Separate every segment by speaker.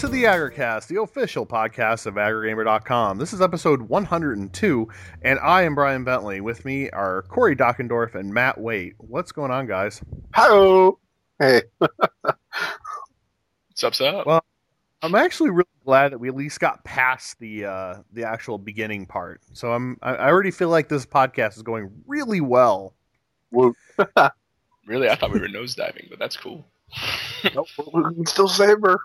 Speaker 1: to the AgriCast, the official podcast of AgriGamer.com. This is episode 102, and I am Brian Bentley. With me are Corey Dockendorf and Matt Waite. What's going on, guys?
Speaker 2: Hello. Hey.
Speaker 3: What's up?
Speaker 1: Well, I'm actually really glad that we at least got past the actual beginning part. So I already feel like this podcast is going really well.
Speaker 2: Woo.
Speaker 3: Really? I thought we were nosediving, but that's cool.
Speaker 2: Nope, we can still save her.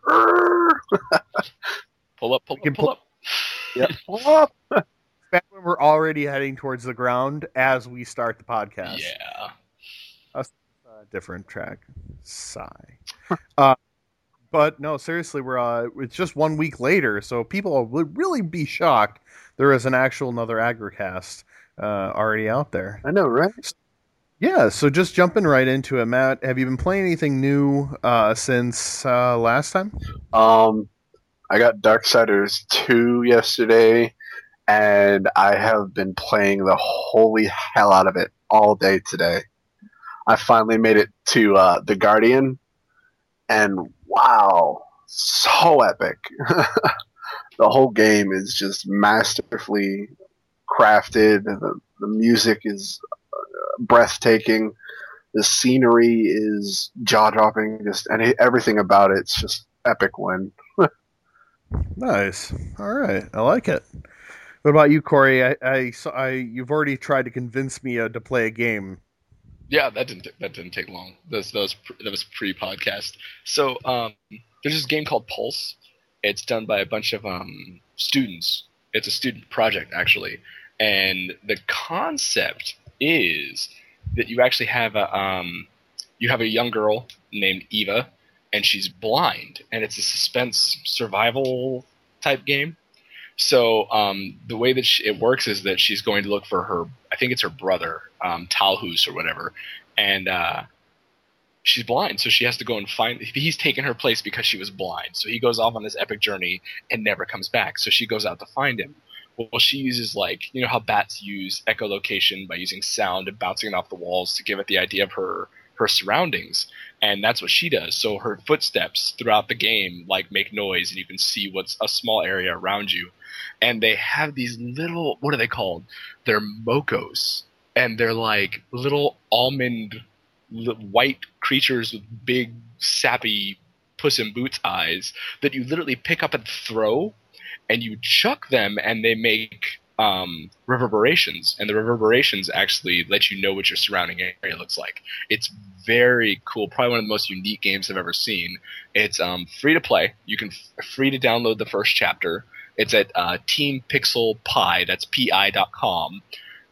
Speaker 3: Pull up.
Speaker 2: Yeah. Pull up.
Speaker 1: Back when we're already heading towards the ground as we start the podcast.
Speaker 3: Yeah.
Speaker 1: A different track. Sigh. But no, seriously, it's just 1 week later, so people would really be shocked there is another AgriCast already out there.
Speaker 2: I know, right?
Speaker 1: Yeah, so just jumping right into it, Matt, have you been playing anything new since last time?
Speaker 2: I got Darksiders 2 yesterday, and I have been playing the holy hell out of it all day today. I finally made it to the Guardian, and wow, so epic. The whole game is just masterfully crafted. The music is breathtaking. The scenery is jaw-dropping. Everything about it's just epic win.
Speaker 1: Nice. All right, I like it. What about you, Corey? You've already tried to convince me to play a game.
Speaker 3: Yeah, that didn't take long. That was pre-podcast. So there's this game called Pulse. It's done by a bunch of students. It's a student project actually, and the concept is that you actually have a young girl named Eva, and she's blind, and it's a suspense survival type game. So the way that it works is that she's going to look for her, I think it's her brother, Talhus or whatever, and she's blind, so she has to go and find. He's taken her place because she was blind, so he goes off on this epic journey and never comes back. So she goes out to find him. Well, she uses, like, you know how bats use echolocation by using sound and bouncing it off the walls to give it the idea of her surroundings, and that's what she does. So her footsteps throughout the game like make noise, and you can see what's a small area around you. And they have these little, what are they called? They're mokos, and they're like little almond white creatures with big sappy Puss in Boots eyes that you literally pick up and throw, and you chuck them, and they make reverberations, and the reverberations actually let you know what your surrounding area looks like. It's very cool. Probably one of the most unique games I've ever seen. It's free to play. You can free to download the first chapter. It's at Team Pixel Pi. That's pi.com.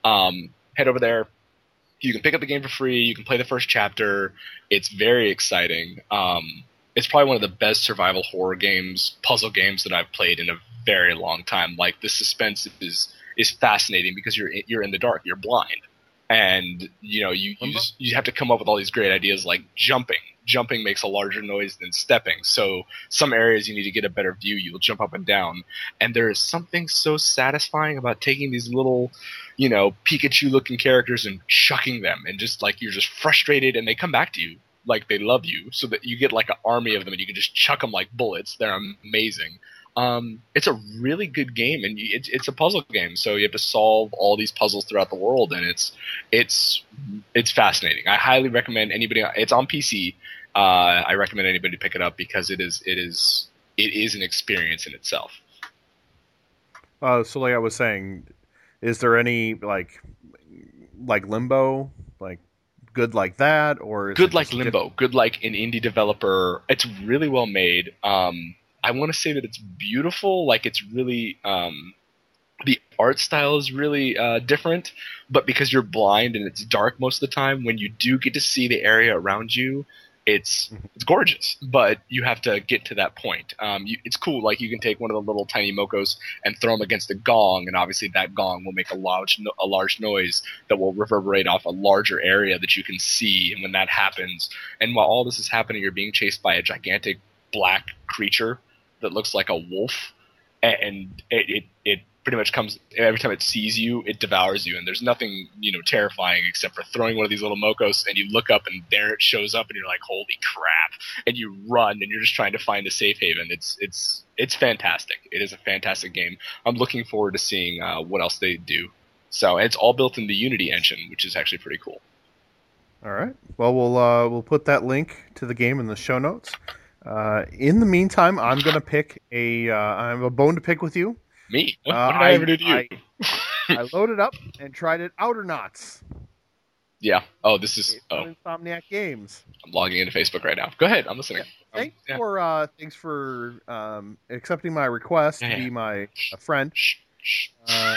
Speaker 3: Head over there. You can pick up the game for free. You can play the first chapter. It's very exciting. It's probably one of the best survival horror games, puzzle games that I've played in a very long time. Like, the suspense is fascinating because you're in the dark, you're blind, and you know you have to come up with all these great ideas like jumping. Jumping makes a larger noise than stepping, so some areas you need to get a better view, you'll jump up and down, and there is something so satisfying about taking these little, you know, Pikachu looking characters and chucking them, and just like you're just frustrated, and they come back to you like they love you, so that you get like an army of them and you can just chuck them like bullets. They're amazing. It's a really good game, and it's a puzzle game, so you have to solve all these puzzles throughout the world, and it's fascinating. I highly recommend anybody. It's on PC. I recommend anybody pick it up because it is an experience in itself.
Speaker 1: So like I was saying, is there any like Limbo, like good like that, or is
Speaker 3: good
Speaker 1: it
Speaker 3: like Limbo, good like an indie developer? It's really well made. I want to say that it's beautiful. Like, it's really the art style is really different, but because you're blind and it's dark most of the time, when you do get to see the area around you, it's gorgeous. But you have to get to that point. It's cool. Like, you can take one of the little tiny mokos and throw them against a gong, and obviously that gong will make a large noise that will reverberate off a larger area that you can see. And when that happens, and while all this is happening, you're being chased by a gigantic black creature that looks like a wolf, and it pretty much comes every time it sees you, it devours you, and there's nothing terrifying except for throwing one of these little mocos, and you look up and there it shows up, and you're like, holy crap, and you run, and you're just trying to find a safe haven. It's fantastic. It is a fantastic game. I'm looking forward to seeing what else they do. So it's all built in the Unity engine, which is actually pretty cool.
Speaker 1: All right. Well, we'll put that link to the game in the show notes. In the meantime, I'm gonna pick I have a bone to pick with you.
Speaker 3: Me? What did I ever do to you?
Speaker 1: I loaded up and tried it Outernauts.
Speaker 3: Yeah. Oh, this is
Speaker 1: Insomniac Games.
Speaker 3: I'm logging into Facebook right now. Go ahead. I'm listening.
Speaker 1: Thanks for accepting my request to be my friend.
Speaker 3: Shh.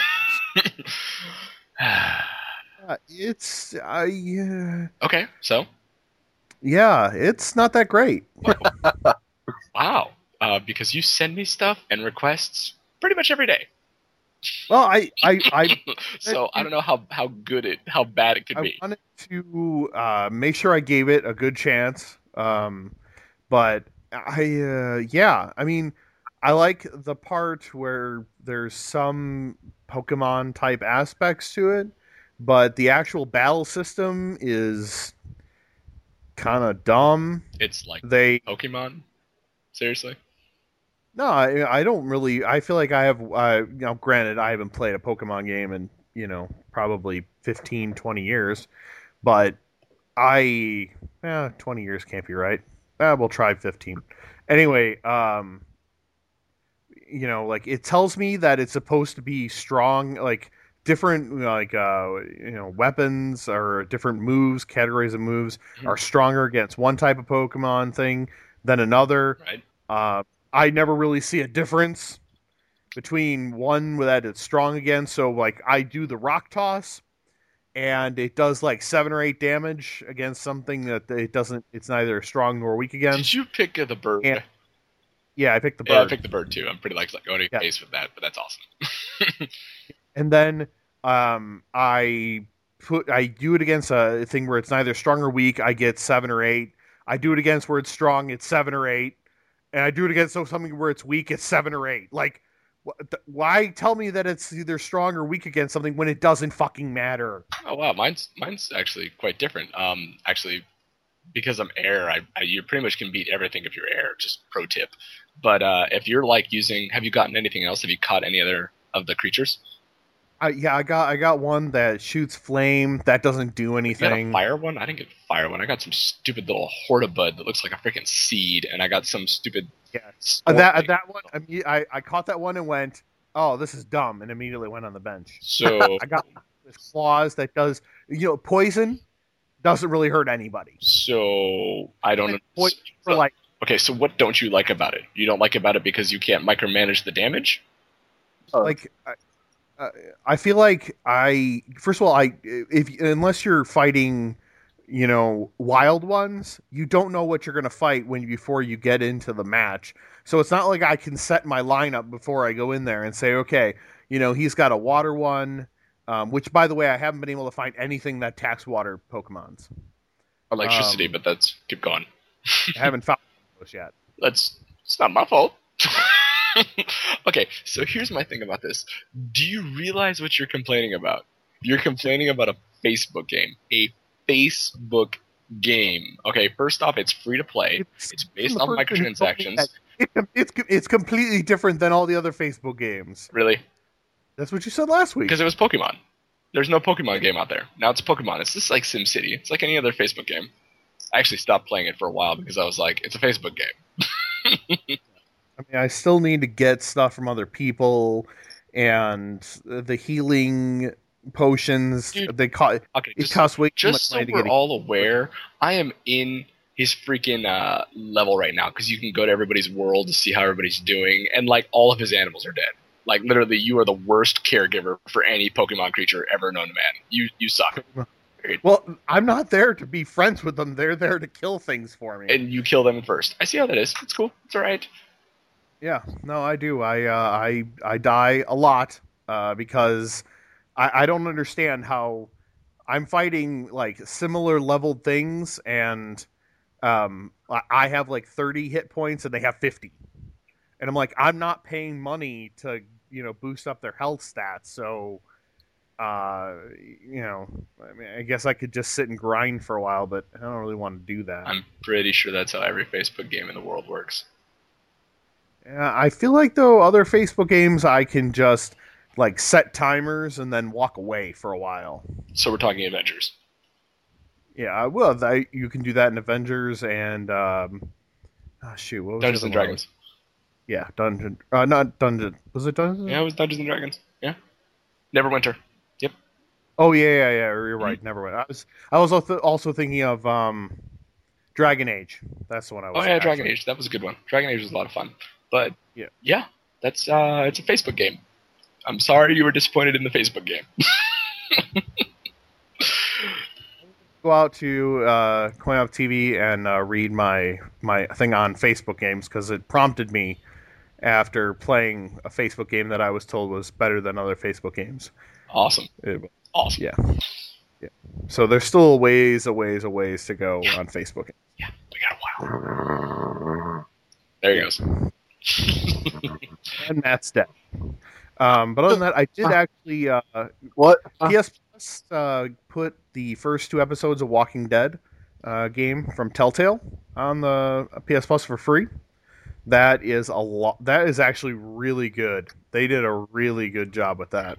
Speaker 1: It's
Speaker 3: okay. So.
Speaker 1: Yeah, it's not that great.
Speaker 3: Wow. Because you send me stuff and requests pretty much every day.
Speaker 1: Well, I
Speaker 3: so I don't know how bad it could be.
Speaker 1: I wanted to make sure I gave it a good chance, but I mean, I like the part where there's some Pokemon type aspects to it, but the actual battle system is kind of dumb.
Speaker 3: It's like Pokemon. Seriously.
Speaker 1: No, I don't really. I feel like I have. Granted, I haven't played a Pokemon game in probably 15, 20 years, but 20 years can't be right. We'll try 15. Anyway, like it tells me that it's supposed to be strong, like different, weapons or different moves, categories of moves are stronger against one type of Pokemon thing than another.
Speaker 3: Right.
Speaker 1: I never really see a difference between one that it's strong against. So, like, I do the Rock Toss, and it does like 7 or 8 damage against something that it doesn't. It's neither strong nor weak against.
Speaker 3: Did you pick the bird?
Speaker 1: Yeah, I picked the bird.
Speaker 3: Yeah, I picked the bird too. I'm pretty like going to base with that, but that's awesome.
Speaker 1: And then I do it against a thing where it's neither strong or weak. I get 7 or 8. I do it against where it's strong. It's 7 or 8. And I do it against something where it's weak, it's 7 or 8. Like, why tell me that it's either strong or weak against something when it doesn't fucking matter?
Speaker 3: Oh wow, mine's actually quite different. Actually, because I'm air, you pretty much can beat everything if you're air. Just pro tip. But if you're like have you gotten anything else? Have you caught any other of the creatures?
Speaker 1: I got one that shoots flame. That doesn't do anything.
Speaker 3: You got a fire one? I didn't get a fire one. I got some stupid little Hortibud that looks like a freaking seed, and I got some stupid.
Speaker 1: Yeah, that one. I caught that one and went, "Oh, this is dumb," and immediately went on the bench.
Speaker 3: So
Speaker 1: I got this claws that does poison. Doesn't really hurt anybody.
Speaker 3: So I don't. Okay, so what don't you like about it? You don't like about it because you can't micromanage the damage?
Speaker 1: Like. I feel like first of all, unless you're fighting, wild ones, you don't know what you're going to fight before you get into the match. So it's not like I can set my lineup before I go in there and say, okay, he's got a water one, which by the way, I haven't been able to find anything that attacks water Pokemons.
Speaker 3: Electricity, but keep going.
Speaker 1: I haven't found those yet.
Speaker 3: It's not my fault. Okay, so here's my thing about this. Do you realize what you're complaining about? You're complaining about a Facebook game. A Facebook game. Okay, first off, it's free to play. It's based on microtransactions.
Speaker 1: It's completely different than all the other Facebook games.
Speaker 3: Really?
Speaker 1: That's what you said last week.
Speaker 3: Because it was Pokemon. There's no Pokemon game out there. Now it's Pokemon. It's just like SimCity. It's like any other Facebook game. I actually stopped playing it for a while because I was like, it's a Facebook game.
Speaker 1: I mean, I still need to get stuff from other people, and the healing potions.
Speaker 3: Dude,
Speaker 1: it costs way too much money to get.
Speaker 3: Just so we're all aware, I am in his freaking level right now because you can go to everybody's world to see how everybody's doing, and like all of his animals are dead. Like literally, you are the worst caregiver for any Pokemon creature ever known to man. You suck.
Speaker 1: Well, I'm not there to be friends with them. They're there to kill things for me.
Speaker 3: And you kill them first. I see how that is. It's cool. It's all right.
Speaker 1: Yeah, no, I do. I die a lot because I don't understand how I'm fighting like similar leveled things, and I have like 30 hit points and they have 50, and I'm like, I'm not paying money to boost up their health stats. So, uh, I mean, I guess I could just sit and grind for a while, but I don't really want to do that.
Speaker 3: I'm pretty sure that's how every Facebook game in the world works.
Speaker 1: Yeah, I feel like though other Facebook games I can just like set timers and then walk away for a while.
Speaker 3: So we're talking Avengers.
Speaker 1: Yeah, well, you can do that in Avengers and shoot, what was
Speaker 3: Dungeons
Speaker 1: the
Speaker 3: and
Speaker 1: other one?
Speaker 3: Dragons.
Speaker 1: Yeah, Dungeon. Not Dungeon. Was it Dungeon?
Speaker 3: Yeah, it was Dungeons and Dragons. Yeah. Neverwinter. Yep.
Speaker 1: Oh yeah. You're right. Never mind. I was also thinking of Dragon Age. That's the one I was.
Speaker 3: Oh yeah,
Speaker 1: actually.
Speaker 3: Dragon Age. That was a good one. Dragon Age was a lot of fun. But
Speaker 1: yeah,
Speaker 3: that's it's a Facebook game. I'm sorry you were disappointed in the Facebook game.
Speaker 1: Go out to Coin Up TV and read my thing on Facebook games because it prompted me after playing a Facebook game that I was told was better than other Facebook games.
Speaker 3: Awesome. Awesome.
Speaker 1: Yeah. So there's still a ways to go on Facebook.
Speaker 3: Yeah, we got a while. There he goes.
Speaker 1: And that's that. But other than that, I did actually
Speaker 2: What?
Speaker 1: PS Plus put the first 2 episodes of Walking Dead game from Telltale on the PS Plus for free. That is a lot. That is actually really good. They did a really good job with that.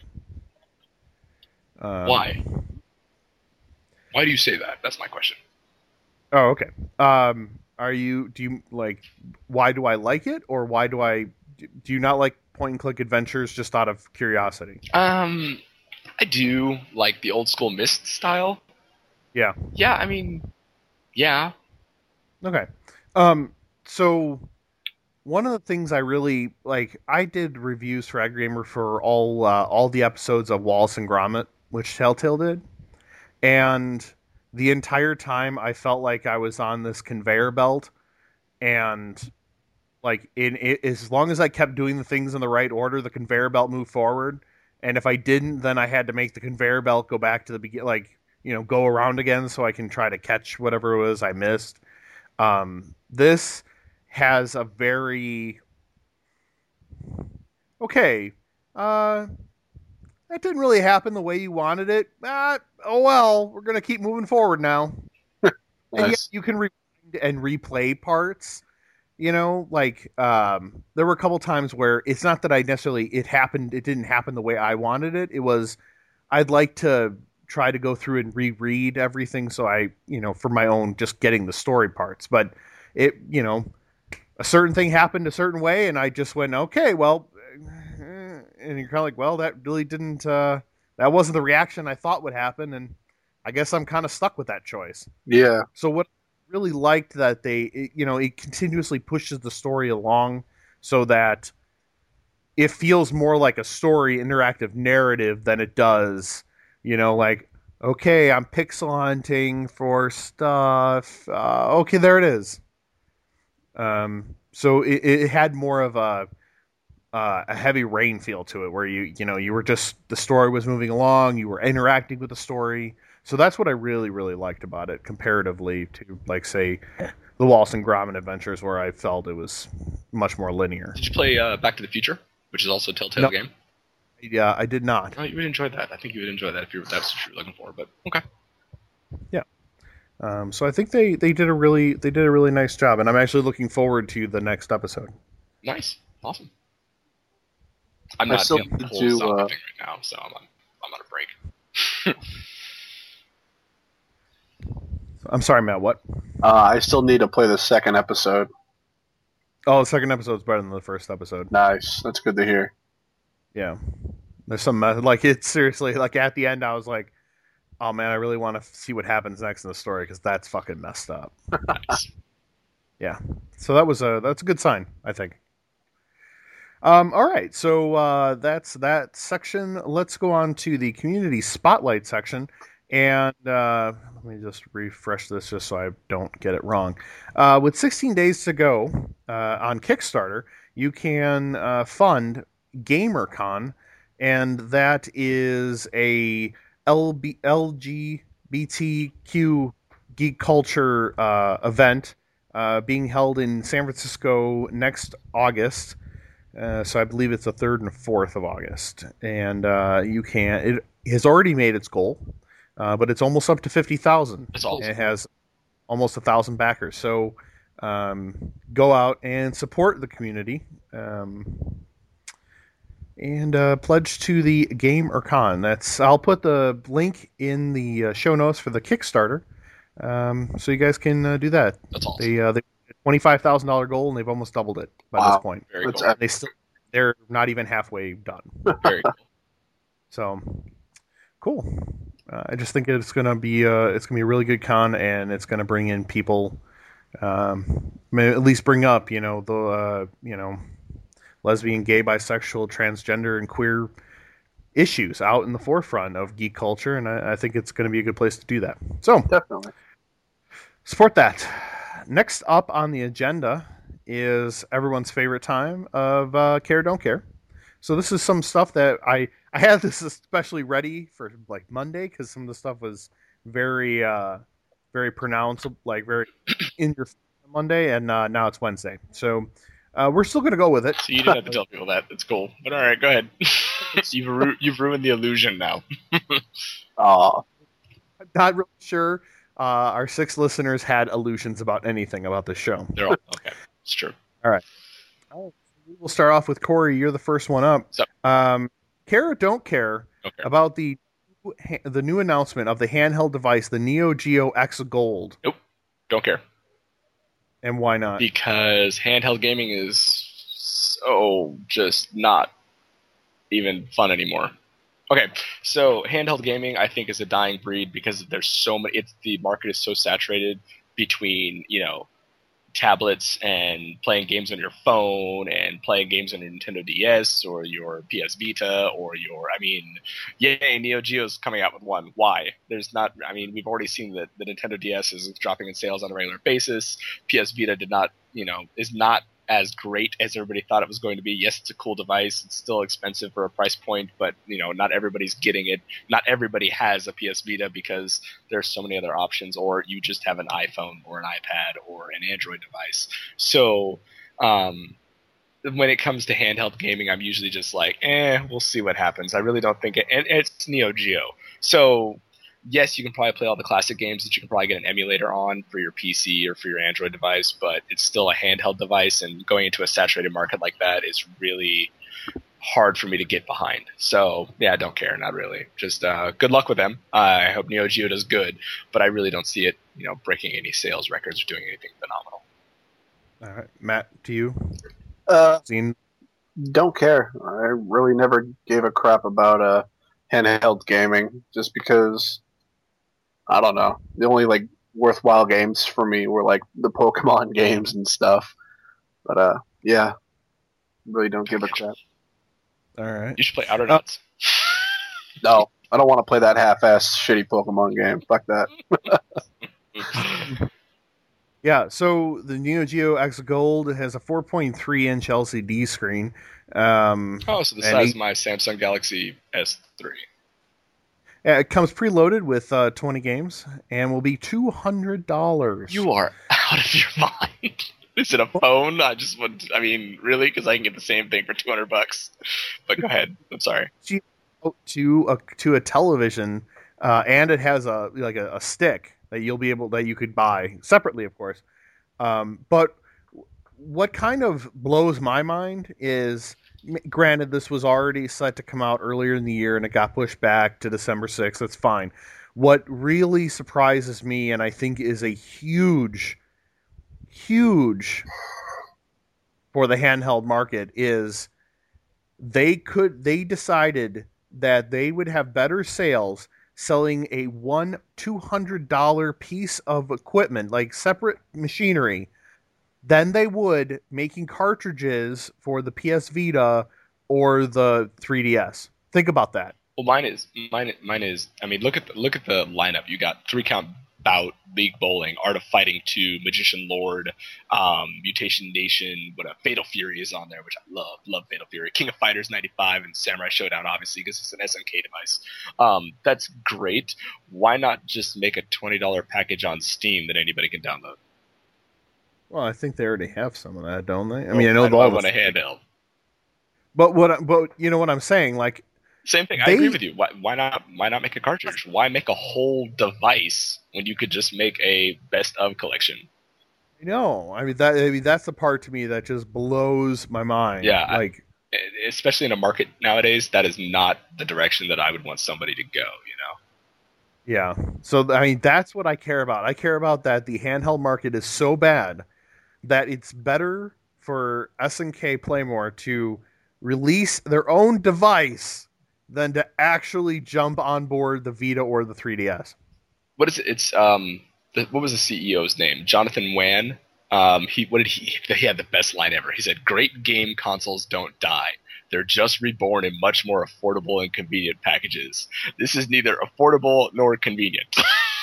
Speaker 3: Why? Why do you say that? That's my question.
Speaker 1: Oh, okay. Do you like, why do I like it, or do you not like point and click adventures just out of curiosity?
Speaker 3: I do like the old school Myst style.
Speaker 1: Yeah.
Speaker 3: Yeah, I mean, yeah.
Speaker 1: Okay. So one of the things I really like, I did reviews for AgGamer for all the episodes of Wallace and Gromit, which Telltale did, and the entire time I felt like I was on this conveyor belt, and like as long as I kept doing the things in the right order, the conveyor belt moved forward. And if I didn't, then I had to make the conveyor belt go back to the beginning, like, go around again so I can try to catch whatever it was I missed. This has a very okay. That didn't really happen the way you wanted it. Oh well, we're gonna keep moving forward now.
Speaker 2: Nice.
Speaker 1: And yet you can rewind and replay parts. There were a couple times where it's not that it didn't happen the way I wanted it. It was, I'd like to try to go through and reread everything so I, for my own, just getting the story parts. But a certain thing happened a certain way, and I just went, okay, well, and you're kind of like, well, that really didn't, that wasn't the reaction I thought would happen, and I guess I'm kind of stuck with that choice.
Speaker 2: Yeah.
Speaker 1: So what really liked that it continuously pushes the story along so that it feels more like a story interactive narrative than it does, like, okay, I'm pixel hunting for stuff. Okay, there it is. So it had more of a heavy rain feel to it, where you were just, the story was moving along, you were interacting with the story. So that's what I really, really liked about it, comparatively to, like, say, the Wallace and Gromit adventures, where I felt it was much more linear.
Speaker 3: Did you play Back to the Future, which is also a Telltale game?
Speaker 1: Yeah, I did not.
Speaker 3: Oh, you would enjoy that. I think you would enjoy that if that's what you're looking for. But okay.
Speaker 1: Yeah. So I think they did a really nice job, and I'm actually looking forward to the next episode.
Speaker 3: Nice, awesome. I'm
Speaker 2: I
Speaker 3: not
Speaker 2: still
Speaker 3: doing the
Speaker 2: need
Speaker 3: whole
Speaker 2: to,
Speaker 3: zombie thing right now, so I'm on a break.
Speaker 1: I'm sorry, Matt, what?
Speaker 2: I still need to play the second episode.
Speaker 1: Oh, the second episode's better than the first episode.
Speaker 2: Nice. That's good to hear.
Speaker 1: Yeah. There's some method. Like, it's seriously, like, at the end, I was like, oh, man, I really want to see what happens next in the story, because that's fucking messed up.
Speaker 3: Nice.
Speaker 1: Yeah. So that's a good sign, I think. All right. So that's that section. Let's go on to the community spotlight section. And let me just refresh this just so I don't get it wrong. With 16 days to go on Kickstarter, you can fund GamerCon, and that is a LGBTQ geek culture event being held in San Francisco next August. So I believe it's the 3rd and 4th of August, and it has already made its goal, but it's almost up to 50,000.
Speaker 3: That's awesome.
Speaker 1: It has almost 1,000 backers. So go out and support the community, and pledge to the Game or Con. I'll put the link in the show notes for the Kickstarter, so you guys can do that.
Speaker 3: That's awesome.
Speaker 1: They $25,000 goal, and they've almost doubled it by this point.
Speaker 3: Very cool.
Speaker 1: They're not even halfway done.
Speaker 3: Very cool.
Speaker 1: So cool. I just think it's gonna be a really good con, and it's gonna bring in people. At least bring up the lesbian, gay, bisexual, transgender, and queer issues out in the forefront of geek culture, and I think it's going to be a good place to do that. So
Speaker 2: Definitely
Speaker 1: support that. Next up on the agenda is everyone's favorite time of Care Don't Care. So this is some stuff that I had this especially ready for like Monday, because some of the stuff was very very pronounced, like very in your Monday, and now it's Wednesday. So we're still going to go with it.
Speaker 3: So you didn't have to tell people that. It's cool. But all right, go ahead. You've ruined the illusion now.
Speaker 2: I'm
Speaker 1: not really sure our 6 listeners had illusions about anything about this show.
Speaker 3: They're all okay. It's true.
Speaker 1: All right. We'll start off with Corey. You're the first one up. Care or don't care about the new announcement of the handheld device, the Neo Geo X Gold.
Speaker 3: Nope. Don't care.
Speaker 1: And why not?
Speaker 3: Because handheld gaming is so just not even fun anymore. Okay, so handheld gaming I think is a dying breed because there's so many. The market is so saturated between tablets and playing games on your phone and playing games on your Nintendo DS or your PS Vita or yay, Neo Geo's coming out with one. Why? There's not, we've already seen that the Nintendo DS is dropping in sales on a regular basis. PS Vita is not as great as everybody thought it was going to be. Yes, it's a cool device. It's still expensive for a price point, but not everybody's getting it. Not everybody has a PS Vita because there's so many other options, or you just have an iPhone or an iPad or an Android device. So when it comes to handheld gaming, I'm usually just like, we'll see what happens. I really don't think and it's Neo Geo. So yes, you can probably play all the classic games that you can probably get an emulator on for your PC or for your Android device, but it's still a handheld device, and going into a saturated market like that is really hard for me to get behind. So, yeah, I don't care, not really. Just good luck with them. I hope Neo Geo does good, but I really don't see it, breaking any sales records or doing anything phenomenal.
Speaker 1: All right, Matt, to you.
Speaker 2: Don't care. I really never gave a crap about handheld gaming, just because I don't know. The only worthwhile games for me were the Pokemon games and stuff. But yeah, really don't give a crap.
Speaker 1: All right.
Speaker 3: You should play Outer Nuts.
Speaker 2: No, I don't want to play that half-ass shitty Pokemon game. Fuck that.
Speaker 1: Yeah, so the Neo Geo X Gold has a 4.3-inch LCD screen.
Speaker 3: So the size of my Samsung Galaxy S3.
Speaker 1: Yeah, it comes preloaded with 20 games and will be $200.
Speaker 3: You are out of your mind. Is it a phone? Really? Because I can get the same thing for $200. But go ahead. I'm sorry.
Speaker 1: To a television, and it has a stick that you could buy separately, of course. But what kind of blows my mind is, granted, this was already set to come out earlier in the year and it got pushed back to December 6th. That's fine. What really surprises me, and I think is a huge for the handheld market, is they decided that they would have better sales selling a $200 piece of equipment, like separate machinery, than they would making cartridges for the PS Vita or the 3DS. Think about that.
Speaker 3: Well, mine is. Look at the lineup. You got 3-Count Bout, League Bowling, Art of Fighting 2, Magician Lord, Mutation Nation. Fatal Fury is on there, which I love Fatal Fury. King of Fighters 95 and Samurai Showdown, obviously, because it's an SNK device. That's great. Why not just make a $20 package on Steam that anybody can download?
Speaker 1: Well, I think they already have some of that, don't they? I
Speaker 3: know
Speaker 1: all
Speaker 3: on a handheld.
Speaker 1: but you know what I'm saying? Like
Speaker 3: Same thing. I
Speaker 1: they,
Speaker 3: agree with you. Why not make a cartridge? Why make a whole device when you could just make a best of collection?
Speaker 1: no, I mean that's the part to me that just blows my mind.
Speaker 3: Yeah,
Speaker 1: Like,
Speaker 3: especially in a market nowadays, that is not the direction that I would want somebody to go.
Speaker 1: yeah. So I mean that's what I care about. I care about that the handheld market is so bad that it's better for SNK Playmore to release their own device than to actually jump on board the Vita or the 3DS.
Speaker 3: What is it? It's what was the CEO's name? Jonathan Wan. He had the best line ever. He said, "Great game consoles don't die. They're just reborn in much more affordable and convenient packages. This is neither affordable nor convenient."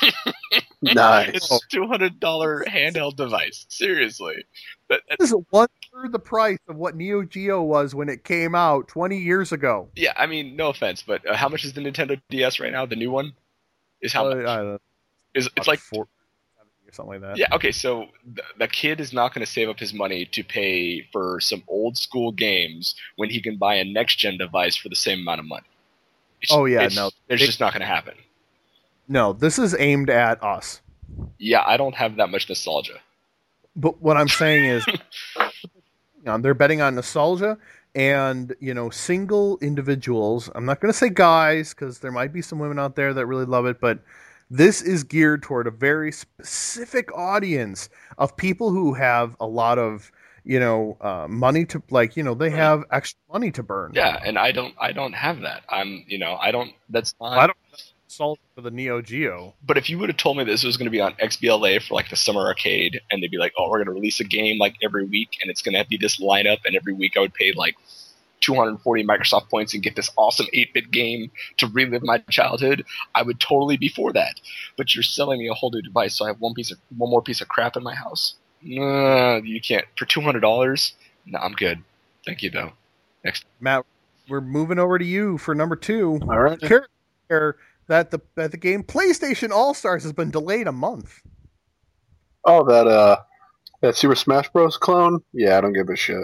Speaker 2: Nice.
Speaker 3: It's a $200 handheld device. Seriously.
Speaker 1: This is one third the price of what Neo Geo was when it came out 20 years ago.
Speaker 3: Yeah, I mean, no offense, but how much is the Nintendo DS right now? The new one is how much?
Speaker 1: I don't know,
Speaker 3: It's like
Speaker 1: 470 or something like that.
Speaker 3: yeah. Okay, so the kid is not going to save up his money to pay for some old school games when he can buy a next gen device for the same amount of money.
Speaker 1: No,
Speaker 3: It's just not going to happen.
Speaker 1: no. This is aimed at us.
Speaker 3: Yeah, I don't have that much nostalgia.
Speaker 1: But what I'm saying is, they're betting on nostalgia and single individuals. I'm not going to say guys because there might be some women out there that really love it, but this is geared toward a very specific audience of people who have a lot of money to they have extra money to burn.
Speaker 3: Yeah, and I don't have that. I don't. That's not.
Speaker 1: I don't nostalgia for the Neo Geo.
Speaker 3: But if you would have told me this was going to be on XBLA for like the summer arcade, and they'd be like, "Oh, we're going to release a game like every week, and it's going to be this lineup, and every week I would pay like 240 Microsoft points and get this awesome 8-bit game to relive my childhood," I would totally be for that. But you're selling me a whole new device, so I have one more piece of crap in my house. No, you can't for $200. No, I'm good. Thank you though. Next,
Speaker 1: Matt, we're moving over to you for number 2.
Speaker 2: All right.
Speaker 1: Care that the game PlayStation All Stars has been delayed a month.
Speaker 2: Oh, that Super Smash Bros. Clone? Yeah, I don't give a shit.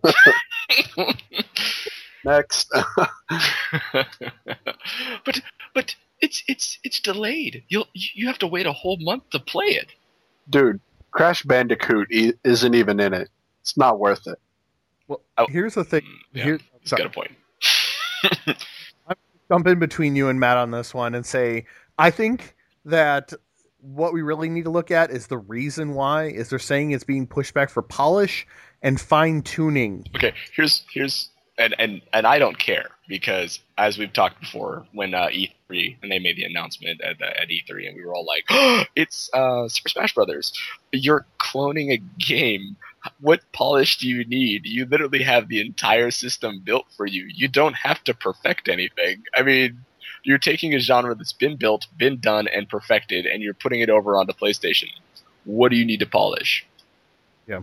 Speaker 2: Next.
Speaker 3: but it's delayed. You have to wait a whole month to play it.
Speaker 2: Dude, Crash Bandicoot isn't even in it. It's not worth it.
Speaker 1: Well, here's the thing.
Speaker 3: Yeah, he's got a point.
Speaker 1: Jump in between you and Matt on this one and say, I think that what we really need to look at is the reason why is they're saying it's being pushed back for polish and fine tuning.
Speaker 3: Okay, here's and I don't care because as we've talked before, when E3 and they made the announcement at E3 and we were all like, oh, it's Super Smash Brothers. You're cloning a game. What polish do you need? You literally have the entire system built for you. You don't have to perfect anything. I mean, you're taking a genre that's been built, been done, and perfected, and you're putting it over onto PlayStation. What do you need to polish?
Speaker 1: Yeah.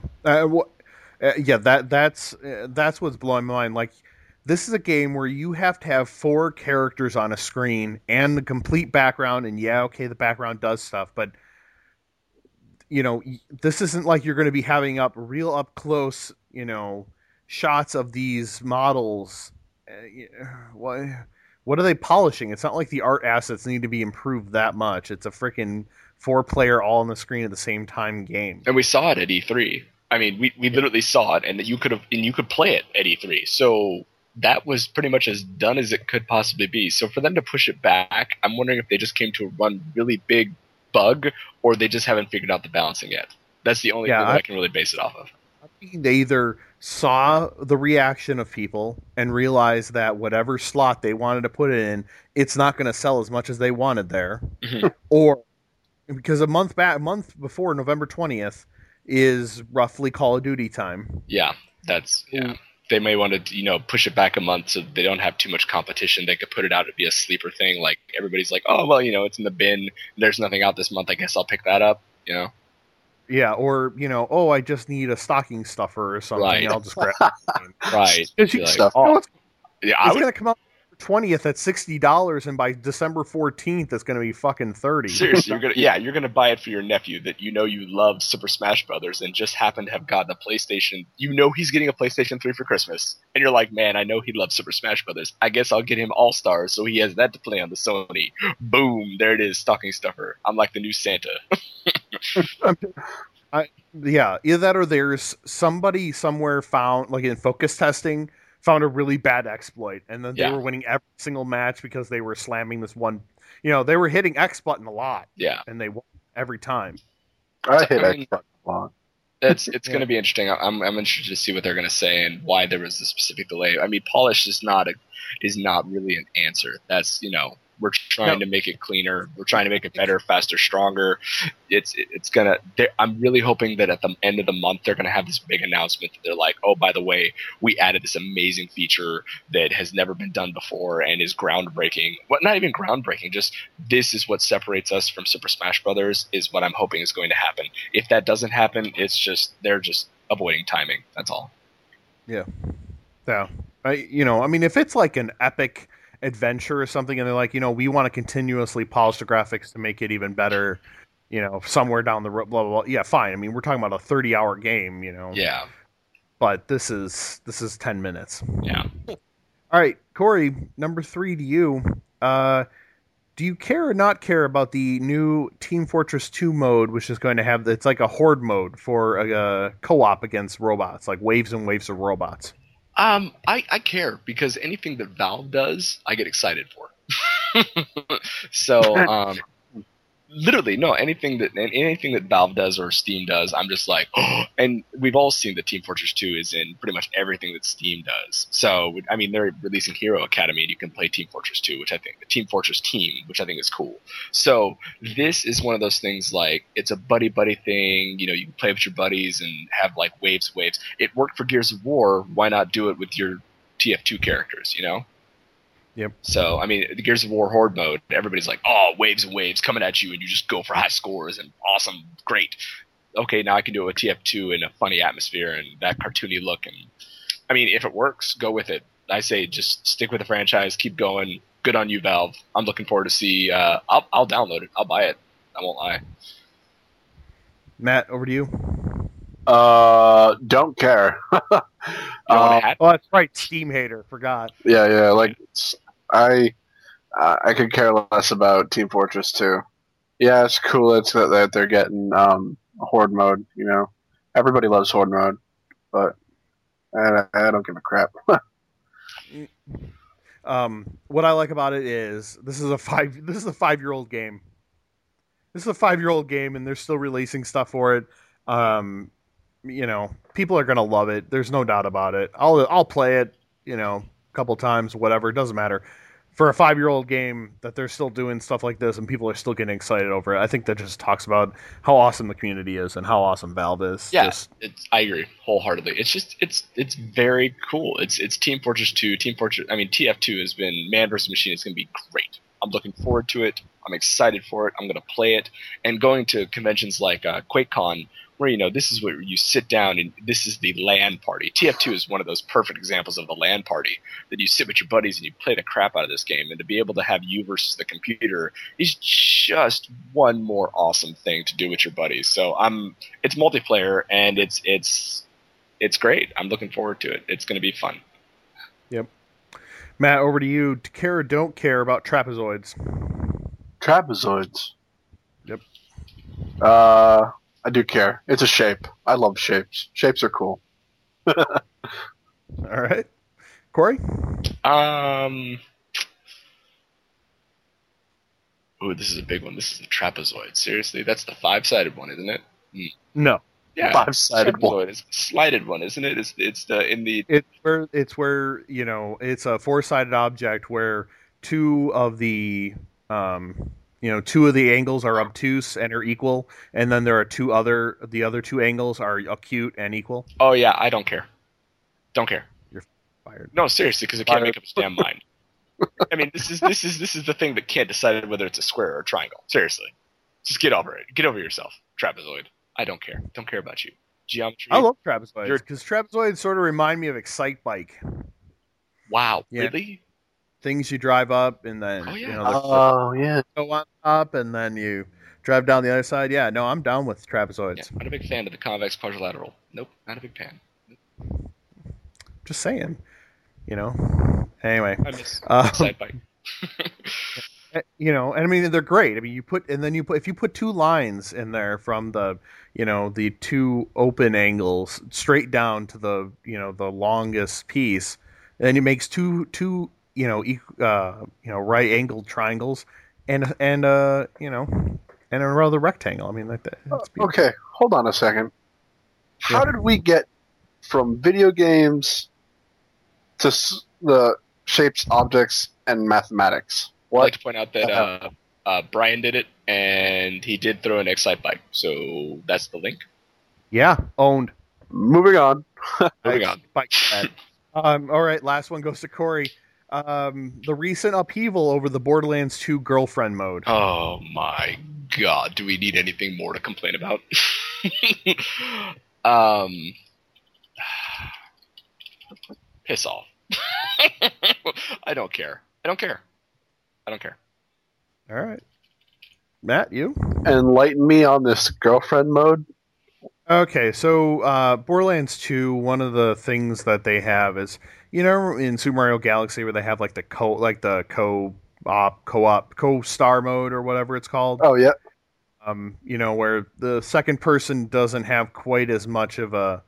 Speaker 1: That's what's blowing my mind. Like, this is a game where you have to have 4 characters on a screen and the complete background, and the background does stuff, but this isn't like you're going to be having real up close, shots of these models. What are they polishing? It's not like the art assets need to be improved that much. It's a freaking 4-player all on the screen at the same time game.
Speaker 3: And we saw it at E3. I mean, we literally saw it, and you could play it at E3. So that was pretty much as done as it could possibly be. So for them to push it back, I'm wondering if they just came to a really big bug, or they just haven't figured out the balancing yet. That's the only thing that I can really base it off of.
Speaker 1: I think they either saw the reaction of people and realized that whatever slot they wanted to put it in, it's not going to sell as much as they wanted there, or because a month before November 20th is roughly Call of Duty time.
Speaker 3: Yeah, they may want to, push it back a month so they don't have too much competition. They could put it out to be a sleeper thing. Like, everybody's like, oh, well, it's in the bin. There's nothing out this month. I guess I'll pick that up,
Speaker 1: Yeah, or, I just need a stocking stuffer or something.
Speaker 3: Right.
Speaker 1: I'll just grab it.
Speaker 3: Right.
Speaker 2: Stuff.
Speaker 1: Oh,
Speaker 3: yeah,
Speaker 1: it's going to come out 20th at $60, and by December 14th, it's going to be fucking 30.
Speaker 3: Seriously, you're gonna buy it for your nephew that you know you love Super Smash Brothers and just happen to have gotten a PlayStation. You know he's getting a PlayStation 3 for Christmas, and you're like, man, I know he loves Super Smash Brothers. I guess I'll get him All Stars so he has that to play on the Sony. Boom, there it is, stocking stuffer. I'm like the new Santa.
Speaker 1: Yeah, either that or there's somebody somewhere found, like in focus testing, found a really bad exploit, and then they were winning every single match because they were slamming this one. They were hitting X button a lot.
Speaker 3: Yeah,
Speaker 1: and they won every time.
Speaker 2: I hit X button a lot.
Speaker 3: It's going to be interesting. I'm interested to see what they're going to say and why there was this specific delay. I mean, polish is not really an answer. That's we're trying to make it cleaner. We're trying to make it better, faster, stronger. It's gonna. I'm really hoping that at the end of the month they're gonna have this big announcement that they're like, oh, by the way, we added this amazing feature that has never been done before and is groundbreaking. Well, not even groundbreaking. Just this is what separates us from Super Smash Brothers. Is what I'm hoping is going to happen. If that doesn't happen, it's just they're just avoiding timing. That's all.
Speaker 1: Yeah. I mean, if it's like an epic adventure or something, and they're like, we want to continuously polish the graphics to make it even better, somewhere down the road, blah blah blah. Yeah, fine. I mean, we're talking about a 30-hour game,
Speaker 3: Yeah.
Speaker 1: But this is 10 minutes.
Speaker 3: Yeah.
Speaker 1: All right, Corey, number 3 to you. Do you care or not care about the new Team Fortress 2 mode, which is going to have, it's like a horde mode for a co-op against robots, like waves and waves of robots?
Speaker 3: I care because anything that Valve does, I get excited for. So, literally, no, anything that Valve does or Steam does, I'm just like, oh. And we've all seen that Team Fortress 2 is in pretty much everything that Steam does. So, I mean, they're releasing Hero Academy, and you can play Team Fortress 2, Team Fortress Team, which I think is cool. So, this is one of those things like, it's a buddy-buddy thing, you can play with your buddies and have, like, waves. It worked for Gears of War, why not do it with your TF2 characters,
Speaker 1: Yep.
Speaker 3: So, I mean, the Gears of War Horde mode, everybody's like, oh, waves and waves coming at you, and you just go for high scores, and awesome, great. Okay, now I can do it with TF2 in a funny atmosphere and that cartoony look. And I mean, if it works, go with it. I say just stick with the franchise, keep going. Good on you, Valve. I'm looking forward to see. I'll download it. I'll buy it. I won't lie.
Speaker 1: Matt, over to you.
Speaker 2: Don't care.
Speaker 1: Oh, that's right. Steam hater. Forgot.
Speaker 2: Yeah. Like, I could care less about Team Fortress 2. Yeah, it's cool. It's that they're getting Horde mode. Everybody loves Horde mode, but I don't give a crap.
Speaker 1: What I like about it is this is a 5-year-old game. This is a 5-year-old game, and they're still releasing stuff for it. People are gonna love it. There's no doubt about it. I'll play it, a couple times, whatever. It doesn't matter. For a 5-year-old game, that they're still doing stuff like this, and people are still getting excited over it. I think that just talks about how awesome the community is and how awesome Valve is.
Speaker 3: Yeah, I agree wholeheartedly. It's very cool. It's Team Fortress 2. TF2 has been man versus machine. It's gonna be great. I'm looking forward to it. I'm excited for it. I'm gonna play it. And going to conventions like QuakeCon, where this is where you sit down and this is the LAN party. TF2 is one of those perfect examples of the LAN party that you sit with your buddies and you play the crap out of this game. And to be able to have you versus the computer is just one more awesome thing to do with your buddies. So it's multiplayer and it's great. I'm looking forward to it. It's going to be fun.
Speaker 1: Yep. Matt, over to you. To care or don't care about trapezoids?
Speaker 2: Trapezoids.
Speaker 1: Yep.
Speaker 2: I do care. It's a shape. I love shapes. Shapes are cool.
Speaker 1: All right. Corey?
Speaker 3: Ooh, this is a big one. This is the trapezoid. Seriously? That's the 5-sided one, isn't it?
Speaker 1: No.
Speaker 3: Yeah.
Speaker 2: 5-sided one.
Speaker 3: It's a slided one, isn't it? It's
Speaker 1: where it's a 4-sided object where two of the angles are obtuse and are equal, and then there are the other two angles are acute and equal.
Speaker 3: Oh yeah, I don't care. Don't care.
Speaker 1: You're fired.
Speaker 3: No, seriously, because it can't make up its damn mind. I mean, this is the thing that can't decide whether it's a square or a triangle. Seriously, just get over it. Get over yourself, trapezoid. I don't care. Don't care about you. Geometry.
Speaker 1: I love trapezoids because trapezoids sort of remind me of Excite Bike.
Speaker 3: Wow,
Speaker 1: yeah.
Speaker 3: Really?
Speaker 1: things you drive up, and then
Speaker 3: Oh, yeah.
Speaker 1: you know the
Speaker 2: Oh yeah.
Speaker 1: go on top, and then you drive down the other side. Yeah, no, I'm down with
Speaker 3: Yeah,
Speaker 1: trapezoids.
Speaker 3: not a big fan of the convex quadrilateral. Nope, not a big fan.
Speaker 1: Just saying, you know. Anyway,
Speaker 3: I miss
Speaker 1: um,
Speaker 3: Excite Bike.
Speaker 1: you know, and I mean they're great. I mean, if you put two lines in there from the the two open angles straight down to the the longest piece, then it makes two right angled triangles and and a rather rectangle. I mean that's beautiful.
Speaker 2: Okay, hold on a second. How did we get from video games to the shapes, objects, and mathematics?
Speaker 3: I'd like
Speaker 2: What?
Speaker 3: to point out that Brian did it, and he did throw an Excite Bike, so that's the link.
Speaker 1: Yeah, owned.
Speaker 2: Moving on.
Speaker 3: Moving on.
Speaker 1: Bike that. All right, last one goes to Corey. The recent upheaval over the Borderlands 2 girlfriend mode.
Speaker 3: Oh my god, do we need anything more to complain about? Piss off. I don't care. I don't care. I don't care.
Speaker 1: All right, Matt, you?
Speaker 2: Enlighten me on this girlfriend mode.
Speaker 1: Okay, so Borderlands 2, one of the things that they have is, in Super Mario Galaxy where they have like the co-star mode or whatever it's called.
Speaker 2: Oh yeah.
Speaker 1: Where the second person doesn't have quite as much of a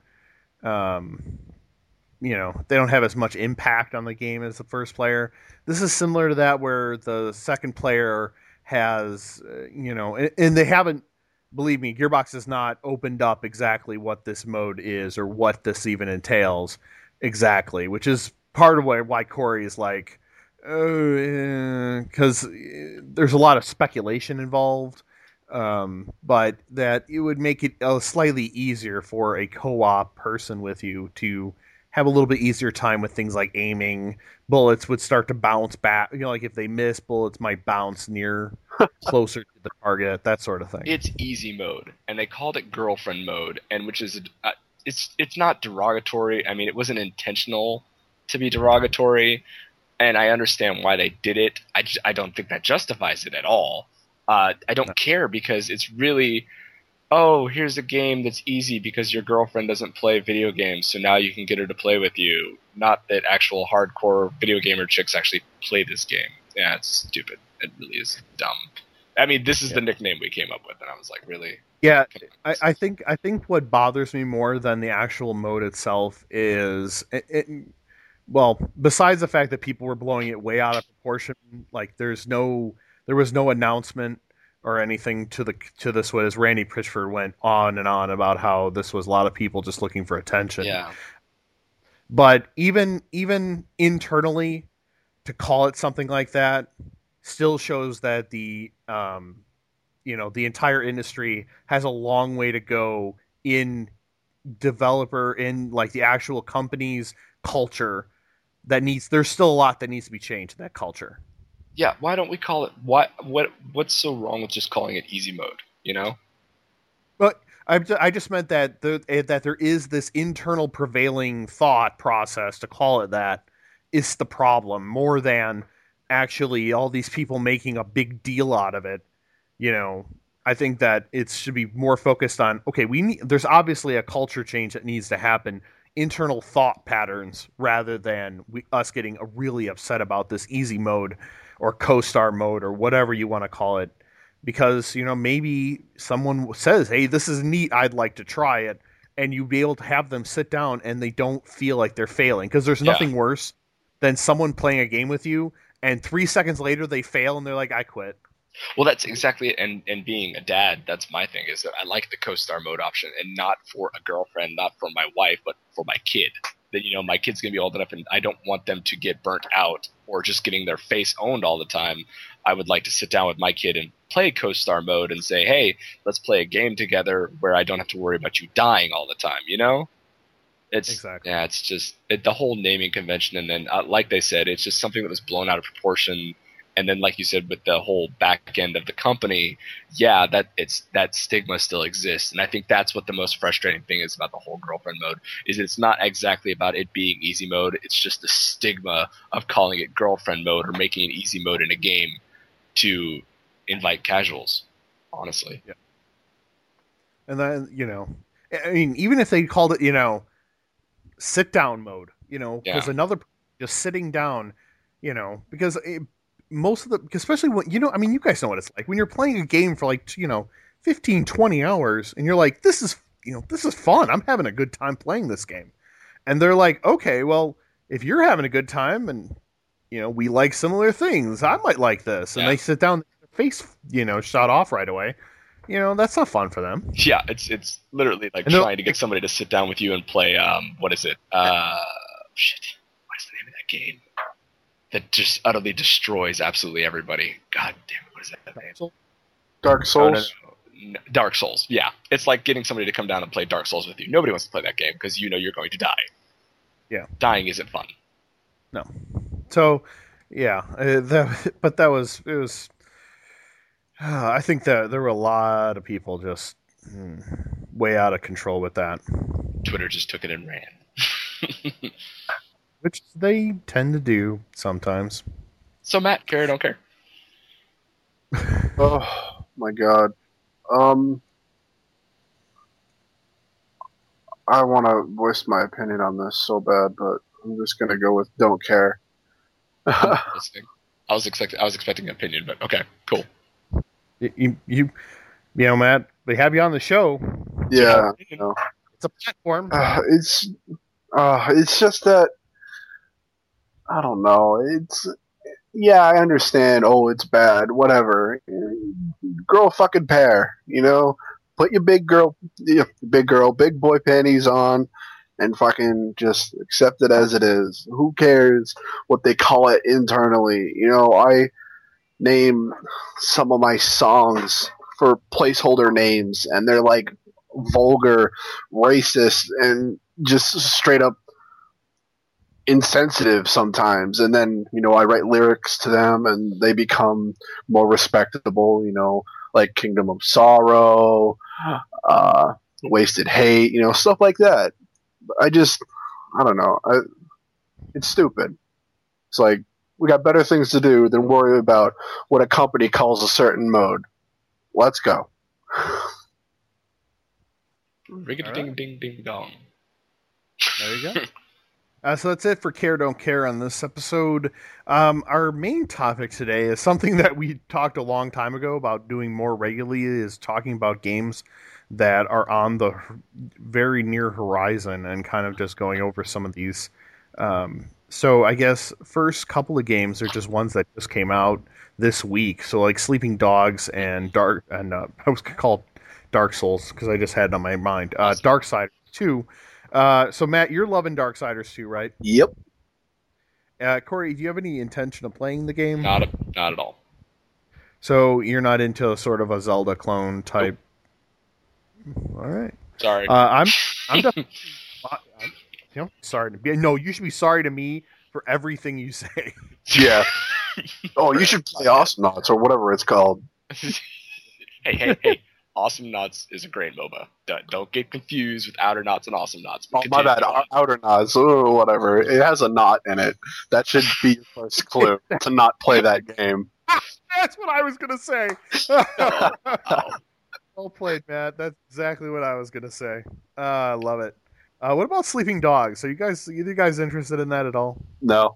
Speaker 1: they don't have as much impact on the game as the first player. This is similar to that where the second player has, and they haven't, believe me, Gearbox has not opened up exactly what this mode is or what this even entails exactly, which is part of why Corey is like, because there's a lot of speculation involved, but that it would make it slightly easier for a co-op person with you to have a little bit easier time with things like aiming. Bullets would start to bounce back. Like if they miss, bullets might bounce closer to the target, that sort of thing.
Speaker 3: It's easy mode, and they called it girlfriend mode, and which is it's not derogatory. I mean, it wasn't intentional to be derogatory, and I understand why they did it. I don't think that justifies it at all. I don't care because it's really, oh, here's a game that's easy because your girlfriend doesn't play video games, so now you can get her to play with you. Not that actual hardcore video gamer chicks actually play this game. Yeah, it's stupid. It really is dumb. I mean, this is the nickname we came up with, and I was like, really?
Speaker 1: Yeah, I think what bothers me more than the actual mode itself is, well, besides the fact that people were blowing it way out of proportion, like there was no announcement or anything to this, was Randy Pitchford went on and on about how this was a lot of people just looking for attention.
Speaker 3: Yeah.
Speaker 1: But even internally, to call it something like that still shows that the entire industry has a long way to go in like the actual company's culture. There's still a lot that needs to be changed in that culture.
Speaker 3: Yeah, why don't we call it, what's so wrong with just calling it easy mode,
Speaker 1: But I just meant that there is this internal prevailing thought process to call it that is the problem, more than actually all these people making a big deal out of it. I think that it should be more focused on, okay, there's obviously a culture change that needs to happen, internal thought patterns, rather than us getting really upset about this easy mode or co-star mode or whatever you want to call it, because maybe someone says, hey, this is neat, I'd like to try it, and you'd be able to have them sit down and they don't feel like they're failing, because there's nothing worse than someone playing a game with you and 3 seconds later they fail and they're like, I quit.
Speaker 3: Well, that's exactly it. And being a dad, that's my thing, is that I like the co-star mode option, and not for a girlfriend, not for my wife, but for my kid. That, my kid's going to be old enough and I don't want them to get burnt out or just getting their face owned all the time. I would like to sit down with my kid and play co-star mode and say, hey, let's play a game together where I don't have to worry about you dying all the time, It's
Speaker 1: exactly.
Speaker 3: It's just the whole naming convention, and then like they said, it's just something that was blown out of proportion, And then, like you said, with the whole back end of the company, yeah, that stigma still exists. And I think that's what the most frustrating thing is about the whole girlfriend mode, is it's not exactly about it being easy mode. It's just the stigma of calling it girlfriend mode or making it easy mode in a game to invite casuals, honestly.
Speaker 1: Yeah. And then, I mean, even if they called it, sit down mode, because another just sitting down, because most of especially when, I mean, you guys know what it's like when you're playing a game for like, 15, 20 hours and you're like, this is fun. I'm having a good time playing this game. And they're like, okay, well, if you're having a good time and, we like similar things, I might like this. And they sit down, face, shot off right away. That's not fun for them.
Speaker 3: Yeah, it's literally like trying to get somebody to sit down with you and play, what is it? Shit. What is the name of that game? That just utterly destroys absolutely everybody. God damn it, what is that name?
Speaker 2: Dark Souls?
Speaker 3: No. Dark Souls, yeah. It's like getting somebody to come down and play Dark Souls with you. Nobody wants to play that game because you're going to die.
Speaker 1: Yeah.
Speaker 3: Dying isn't fun.
Speaker 1: No. So, yeah. But it was... I think that there were a lot of people just way out of control with that.
Speaker 3: Twitter just took it and ran.
Speaker 1: Which they tend to do sometimes.
Speaker 3: So, Matt, care or don't care?
Speaker 2: Oh, my God. I want to voice my opinion on this so bad, but I'm just going to go with don't care.
Speaker 3: I was expecting an opinion, but okay, cool.
Speaker 1: You Matt, they have you on the show.
Speaker 2: Yeah.
Speaker 1: It's a platform.
Speaker 2: It's just that, I don't know. Yeah, I understand. Oh, it's bad. Whatever. Grow a fucking pair. Put your big boy panties on, and fucking just accept it as it is. Who cares what they call it internally? I name some of my songs for placeholder names, and they're like vulgar, racist, and just straight up insensitive sometimes. And then I write lyrics to them and they become more respectable, like Kingdom of Sorrow, Wasted Hate, stuff like that. I don't know, it's stupid. It's like, we got better things to do than worry about what a company calls a certain mode. Let's go.
Speaker 3: Ring-a-ding ding ding dong.
Speaker 1: There you go. So that's it for Care Don't Care on this episode. Our main topic today is something that we talked a long time ago about doing more regularly, is talking about games that are on the very near horizon and kind of just going over some of these. So I guess first couple of games are just ones that just came out this week. So like Sleeping Dogs and I was called Dark Souls because I just had it on my mind. Darksiders 2. So Matt, you're loving Darksiders 2, right?
Speaker 2: Yep.
Speaker 1: Corey, do you have any intention of playing the game?
Speaker 3: Not at all. So
Speaker 1: you're not into sort of a Zelda clone type. Nope. All right.
Speaker 3: Sorry.
Speaker 1: I'm definitely, sorry to be. No, you should be sorry to me for everything you say.
Speaker 2: Yeah. Oh, you should play Awesome Knots or whatever it's called.
Speaker 3: Hey. Awesome Knots is a great MOBA. Don't get confused with Outer Knots and Awesome Knots.
Speaker 2: Oh, my bad. Outer Knots, or whatever. It has a knot in it. That should be your first clue to not play that game.
Speaker 1: That's what I was going to say. Well played, Matt. That's exactly what I was going to say. I love it. What about Sleeping Dogs? Are you guys interested in that at all?
Speaker 2: No.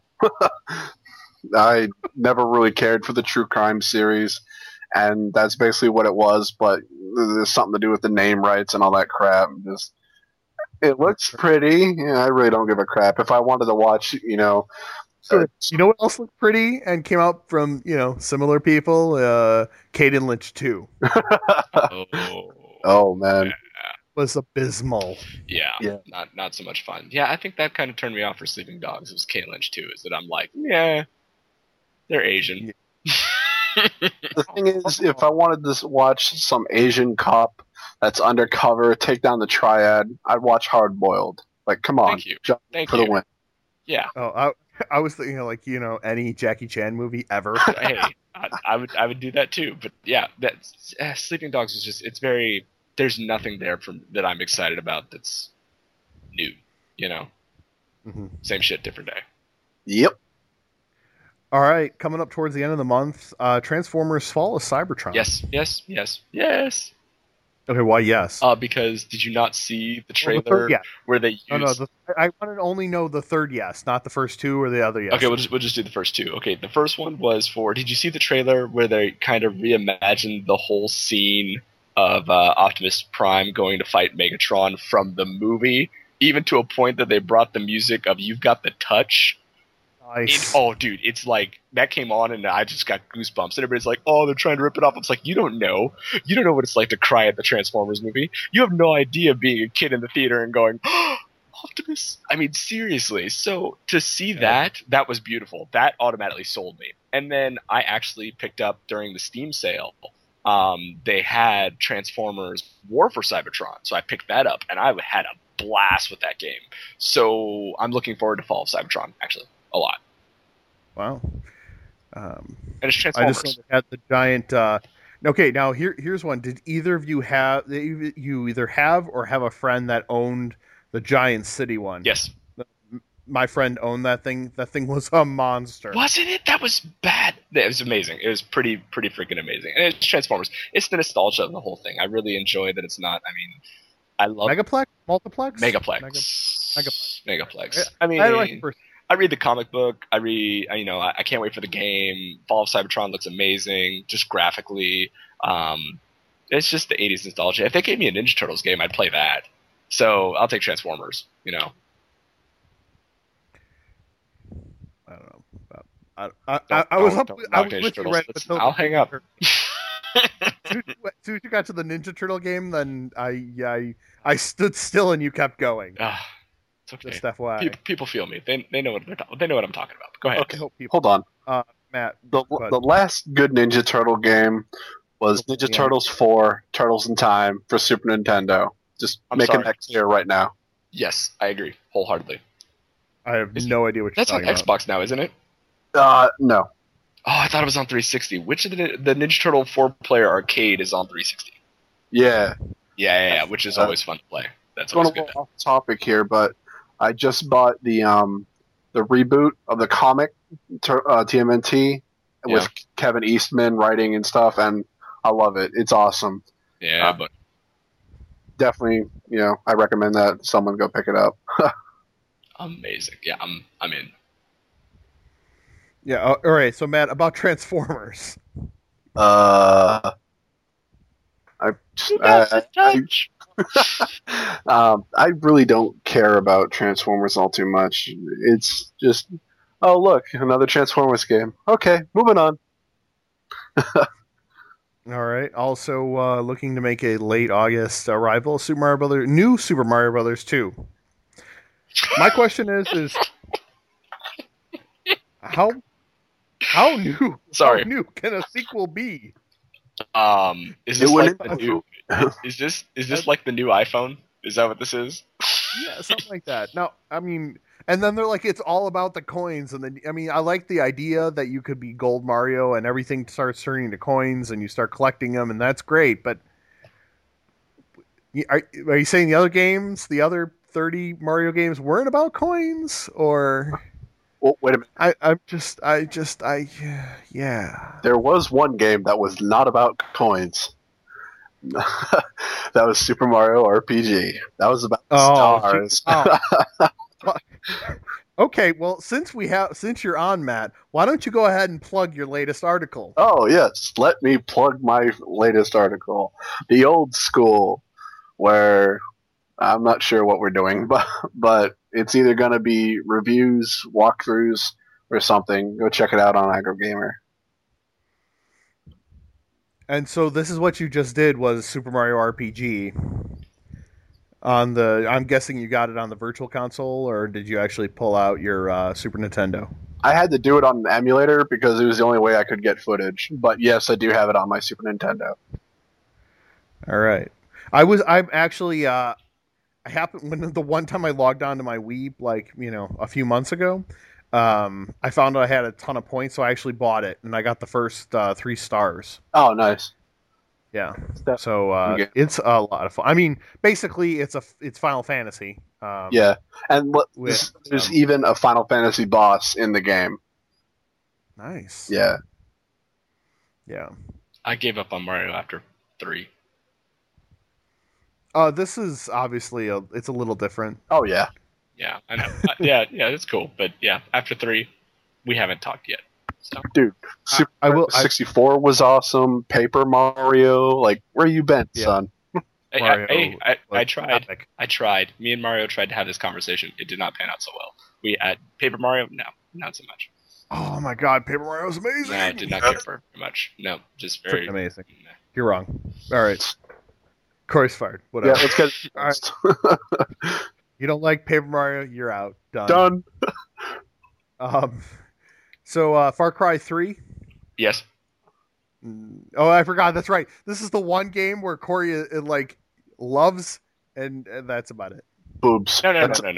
Speaker 2: I never really cared for the true crime series, and that's basically what it was, but there's something to do with the name rights and all that crap. It looks pretty. I really don't give a crap. If I wanted to watch,
Speaker 1: you know what else looked pretty and came out from, similar people? Kate and Lynch 2.
Speaker 2: Oh, man.
Speaker 1: Was abysmal.
Speaker 3: Yeah. Not so much fun. Yeah, I think that kind of turned me off for Sleeping Dogs. It was Kate Lynch 2, is that I'm like, yeah, they're Asian.
Speaker 2: Yeah. The thing is, if I wanted to watch some Asian cop that's undercover take down the Triad, I'd watch Hard Boiled. Like, come on,
Speaker 3: Thank you.
Speaker 2: Jump
Speaker 3: Thank
Speaker 2: for
Speaker 3: you.
Speaker 2: the win.
Speaker 3: Yeah.
Speaker 1: Oh, I was thinking like any Jackie Chan movie ever.
Speaker 3: Hey, I would do that too. But yeah, that's Sleeping Dogs is just it's very. There's nothing there that I'm excited about that's new.
Speaker 1: Mhm.
Speaker 3: Same shit, different day.
Speaker 2: Yep.
Speaker 1: All right, coming up towards the end of the month, Transformers: Fall of Cybertron.
Speaker 3: Yes.
Speaker 1: Okay, why yes?
Speaker 3: Because did you not see the
Speaker 1: Well,
Speaker 3: trailer
Speaker 1: the third, yeah.
Speaker 3: where they used?
Speaker 1: No, I want to only know the third yes, not the first two or the other yes.
Speaker 3: Okay, we'll just do the first two. Okay, the first one was for. Did you see the trailer where they kind of reimagined the whole scene of Optimus Prime going to fight Megatron from the movie, even to a point that they brought the music of "You've Got the Touch."
Speaker 1: Nice.
Speaker 3: Dude, it's like that came on and I just got goosebumps. And everybody's like, "Oh, they're trying to rip it off." It's like you don't know what it's like to cry at the Transformers movie. You have no idea being a kid in the theater and going, "Oh, Optimus." I mean, seriously. So to see that was beautiful. That automatically sold me. And then I actually picked up during the Steam sale. They had Transformers War for Cybertron, so I picked that up and I had a blast with that game. So I'm looking forward to Fall of Cybertron actually a lot.
Speaker 1: Wow.
Speaker 3: And it's
Speaker 1: I
Speaker 3: Transformers.
Speaker 1: just had the giant. Okay, now here's one. Did either of you have? You either have or have a friend that owned the Giant City one?
Speaker 3: Yes.
Speaker 1: My friend owned that thing. That thing was a monster.
Speaker 3: Wasn't it? That was bad. It was amazing. It was pretty freaking amazing. And it's Transformers. It's the nostalgia of the whole thing. I really enjoy that it's not. I mean, I love
Speaker 1: Megaplex, Multiplex,
Speaker 3: Megaplex. I mean, I read the comic book. I can't wait for the game. Fall of Cybertron looks amazing, just graphically. It's just the 80s nostalgia. If they gave me a Ninja Turtles game, I'd play that. So I'll take Transformers.
Speaker 1: I don't know. I was with you right until
Speaker 3: I'll hang up.
Speaker 1: As soon as you got to the Ninja Turtle game, then I stood still and you kept going.
Speaker 3: It's okay.
Speaker 1: Just FYI.
Speaker 3: People feel me. They know what they know what I'm talking about. Go ahead.
Speaker 2: Okay, hold on.
Speaker 1: Matt.
Speaker 2: The last good Ninja Turtle game was Ninja Turtles 4: Turtles in Time for Super Nintendo. Just making that clear right now.
Speaker 3: Yes, I agree wholeheartedly.
Speaker 1: I have no idea what you're talking about.
Speaker 3: That's on Xbox now, isn't it?
Speaker 2: No.
Speaker 3: Oh, I thought it was on 360. Which of the Ninja Turtle 4-player arcade is on 360?
Speaker 2: Yeah.
Speaker 3: Yeah, which is always fun to play. That's
Speaker 2: going
Speaker 3: always good.
Speaker 2: Off topic here, but I just bought the reboot of the comic TMNT with Kevin Eastman writing and stuff, and I love it. It's awesome.
Speaker 3: Yeah, but
Speaker 2: definitely, I recommend that someone go pick it up.
Speaker 3: Amazing. Yeah, I'm in.
Speaker 1: Yeah. All right. So, Matt, about Transformers.
Speaker 2: I really don't care about Transformers all too much. It's just, oh look, another Transformers game. Okay, moving on.
Speaker 1: All right. Also, looking to make a late August arrival, new Super Mario Brothers 2. My question is how new?
Speaker 3: Sorry.
Speaker 1: How new can a sequel be?
Speaker 3: Is this like the new? Is this like the new iPhone? Is that what this is?
Speaker 1: Yeah, something like that. No, I mean, and then they're like, it's all about the coins, and then I like the idea that you could be Gold Mario and everything starts turning to coins, and you start collecting them, and that's great. But are you saying the other games, the other 30 Mario games, weren't about coins, or?
Speaker 2: Well, wait a minute.
Speaker 1: Yeah.
Speaker 2: There was one game that was not about coins. That was Super Mario RPG. That was about stars.
Speaker 1: Okay, well, since you're on, Matt, why don't you go ahead and plug your latest article?
Speaker 2: Oh yes, let me plug my latest article. The Old School, where I'm not sure what we're doing, but it's either going to be reviews, walkthroughs, or something. Go check it out on AgroGamer.
Speaker 1: And so this is what you just did was Super Mario RPG. I'm guessing you got it on the Virtual Console, or did you actually pull out your Super Nintendo?
Speaker 2: I had to do it on an emulator because it was the only way I could get footage. But yes, I do have it on my Super Nintendo.
Speaker 1: All right. I happened when the one time I logged on to my Wii, a few months ago, I found out I had a ton of points, so I actually bought it, and I got the first 3 stars.
Speaker 2: Oh, nice.
Speaker 1: Yeah,
Speaker 2: That-
Speaker 1: so
Speaker 2: Okay.
Speaker 1: it's a lot of fun. I mean, basically, it's Final Fantasy.
Speaker 2: Yeah, and
Speaker 1: with,
Speaker 2: there's even a Final Fantasy boss in the game.
Speaker 1: Nice.
Speaker 2: Yeah.
Speaker 1: Yeah.
Speaker 3: I gave up on Mario after 3.
Speaker 1: This is obviously it's a little different.
Speaker 2: Oh yeah.
Speaker 3: Yeah, I know. Yeah, it's cool, but yeah, after 3, we haven't talked yet. So
Speaker 2: Dude, Super
Speaker 1: I will-
Speaker 2: 64 was awesome. Paper Mario, like, where you been,
Speaker 1: Yeah.
Speaker 2: son?
Speaker 1: Mario
Speaker 3: I
Speaker 1: was
Speaker 3: tried.
Speaker 1: epic.
Speaker 3: I tried. Me and Mario tried to have this conversation. It did not pan out so well. We at Paper Mario, no, not so much.
Speaker 1: Oh my God, Paper Mario is amazing.
Speaker 3: No, I did not care for it much. No, just very
Speaker 1: Freaking amazing.
Speaker 3: nah.
Speaker 1: You're wrong. All right. Corey's fired.
Speaker 2: Yeah,
Speaker 1: Whatever.
Speaker 2: let's get
Speaker 1: All right. You don't like Paper Mario? You're out. Done.
Speaker 2: done.
Speaker 1: So Far Cry 3.
Speaker 3: Yes.
Speaker 1: Oh, I forgot. That's right. This is the one game where Corey like loves, and that's about it.
Speaker 2: Boobs.
Speaker 3: No.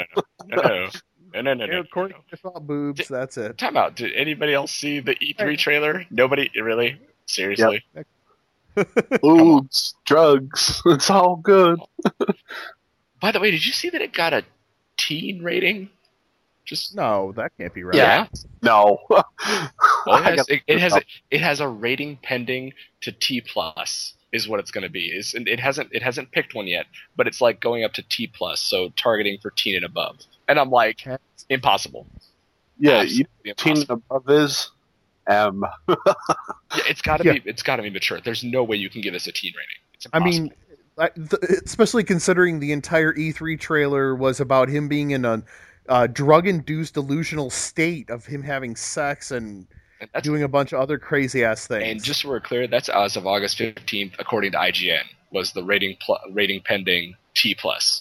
Speaker 1: Corey just about boobs. That's it.
Speaker 3: Time out. Did anybody else see the E3 trailer? Nobody? Really? Seriously?
Speaker 2: Boobs, drugs. It's all good.
Speaker 3: By the way, did you see that it got a teen rating? Just
Speaker 1: No, that can't be right.
Speaker 3: yeah.
Speaker 2: No.
Speaker 3: Well,
Speaker 2: I got-
Speaker 3: it has a rating pending to T plus is what it's going to be. It hasn't picked one yet, but it's like going up to T plus, so targeting for teen and above. And I'm like, impossible.
Speaker 2: Yeah,
Speaker 3: Absolutely
Speaker 2: teen
Speaker 3: impossible.
Speaker 2: above is M.
Speaker 3: Yeah, it's got to be mature. There's no way you can give this a teen rating. It's
Speaker 1: I
Speaker 3: impossible.
Speaker 1: mean, especially considering the entire E3 trailer was about him being in a drug-induced delusional state of him having sex and
Speaker 3: And that's
Speaker 1: doing a bunch of other crazy-ass things.
Speaker 3: And just so we're clear, that's as of August 15th, according to IGN, was the rating pending T plus.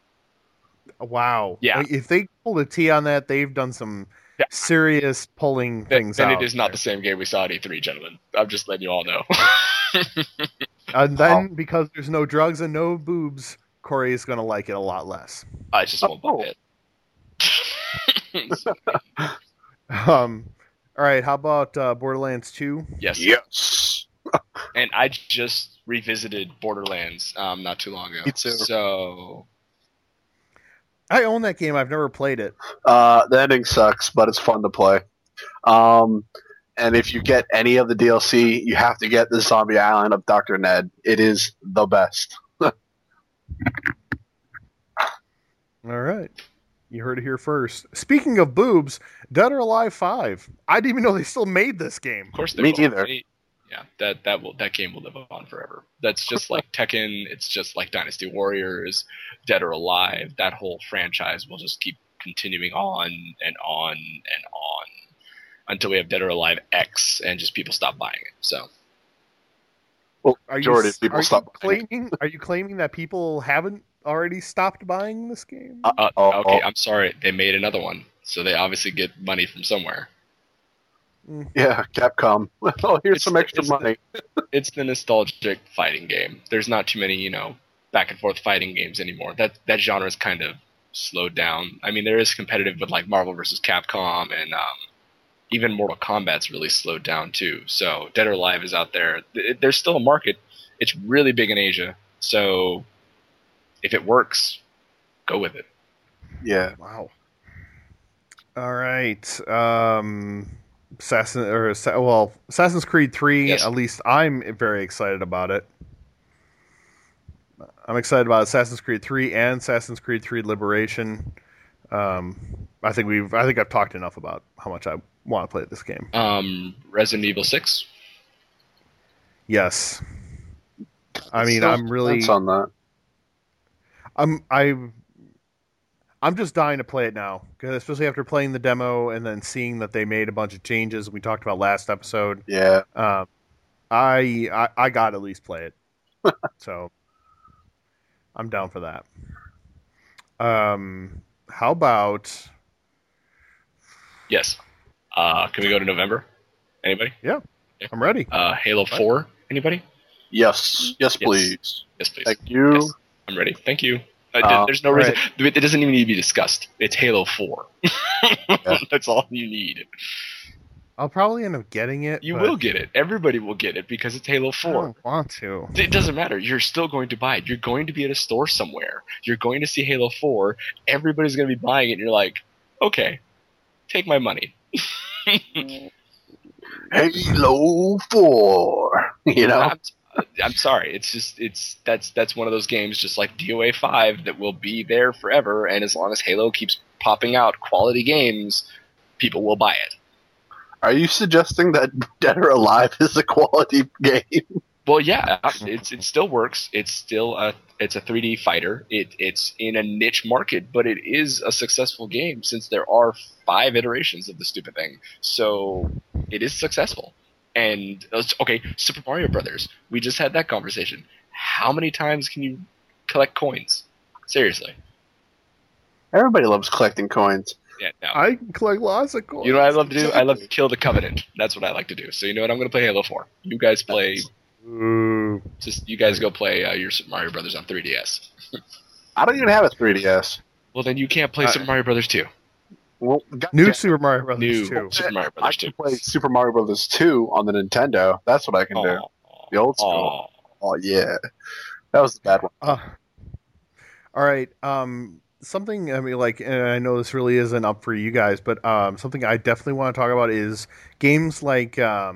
Speaker 1: Wow.
Speaker 3: Yeah.
Speaker 1: Like, if they pulled a T on that, they've done some serious pulling things
Speaker 3: Then
Speaker 1: out.
Speaker 3: it is not the same game we saw at E3, gentlemen. I'm just letting you all know.
Speaker 1: And then, because there's no drugs and no boobs, Corey is going to like it a lot less.
Speaker 3: I just won't buy it.
Speaker 1: All right, how about Borderlands 2?
Speaker 3: Yes.
Speaker 2: Yes.
Speaker 3: And I just revisited Borderlands not too long ago.
Speaker 2: Me too.
Speaker 3: So
Speaker 1: I own that game. I've never played it.
Speaker 2: The ending sucks, but it's fun to play. And if you get any of the DLC, you have to get the Zombie Island of Dr. Ned. It is the best.
Speaker 1: All right. You heard it here first. Speaking of boobs, Dead or Alive 5. I didn't even know they still made this game.
Speaker 3: of course they
Speaker 2: Me
Speaker 3: will.
Speaker 2: neither.
Speaker 3: Yeah, that game will live on forever. That's just like Tekken. It's just like Dynasty Warriors, Dead or Alive. That whole franchise will just keep continuing on and on and on until we have Dead or Alive X and just people stop buying it. So
Speaker 2: Well,
Speaker 1: Are
Speaker 2: majority of people stop playing.
Speaker 1: Are you claiming that people haven't already stopped buying this game?
Speaker 3: okay, I'm sorry. They made another one, so they obviously get money from somewhere.
Speaker 2: Yeah, Capcom. Oh, here's some extra
Speaker 3: it's
Speaker 2: money.
Speaker 3: It's the nostalgic fighting game. There's not too many, back and forth fighting games anymore. That genre's kind of slowed down. I mean, there is competitive with like Marvel vs. Capcom, and even Mortal Kombat's really slowed down too. So Dead or Alive is out there. There's still a market. It's really big in Asia. So if it works, go with it.
Speaker 2: Yeah.
Speaker 1: Wow. All right. Assassin's Creed 3,
Speaker 3: Yes.
Speaker 1: at least I'm very excited about it. I'm excited about Assassin's Creed 3 and Assassin's Creed 3 Liberation. I think I've talked enough about how much I want to play this game.
Speaker 3: Resident Evil 6.
Speaker 1: Yes. I mean,
Speaker 2: Still
Speaker 1: I'm really
Speaker 2: thoughts on that.
Speaker 1: I'm just dying to play it now, 'cause especially after playing the demo and then seeing that they made a bunch of changes we talked about last episode.
Speaker 2: Yeah.
Speaker 1: I got to at least play it, so I'm down for that. How about
Speaker 3: Yes. Can we go to November? Anybody?
Speaker 1: I'm ready.
Speaker 3: Halo 4. Anybody?
Speaker 2: Yes. Yes, please.
Speaker 3: Yes, please.
Speaker 2: Thank you.
Speaker 3: Yes. I'm ready. Thank you. There's no reason. It doesn't even need to be discussed. It's Halo 4. That's all you need.
Speaker 1: I'll probably end up getting it.
Speaker 3: You will get it. Everybody will get it because it's Halo 4.
Speaker 1: I don't want to.
Speaker 3: It doesn't matter. You're still going to buy it. You're going to be at a store somewhere. You're going to see Halo 4. Everybody's going to be buying it, and you're like, okay, take my money.
Speaker 2: Halo 4. You know?
Speaker 3: I'm sorry. That's one of those games, just like DOA 5, that will be there forever. And as long as Halo keeps popping out quality games, people will buy it.
Speaker 2: Are you suggesting that Dead or Alive is a quality game?
Speaker 3: Well, yeah, it still works. It's still it's a 3D fighter. It's in a niche market, but it is a successful game since there are 5 iterations of the stupid thing. So it is successful. And okay, Super Mario Brothers. We just had that conversation. How many times can you collect coins? Seriously.
Speaker 2: Everybody loves collecting coins.
Speaker 3: Yeah, no.
Speaker 1: I can collect lots of coins.
Speaker 3: You know what I love to do? I love to kill the Covenant. That's what I like to do. So you know what? I'm going to play Halo 4. You guys play. You guys go play your Super Mario Brothers on 3DS.
Speaker 2: I don't even have a 3DS.
Speaker 3: Well, then you can't play Super Mario Brothers 2.
Speaker 2: Well,
Speaker 1: New Super Mario Brothers 2.
Speaker 3: Super Mario
Speaker 2: I
Speaker 3: Brothers
Speaker 2: can
Speaker 3: 2.
Speaker 2: play Super Mario Brothers 2 on the Nintendo. That's what I can do. The old school. Oh yeah, that was the bad one.
Speaker 1: All right. Something, I mean, like, and I know this really isn't up for you guys, but something I definitely want to talk about is games like I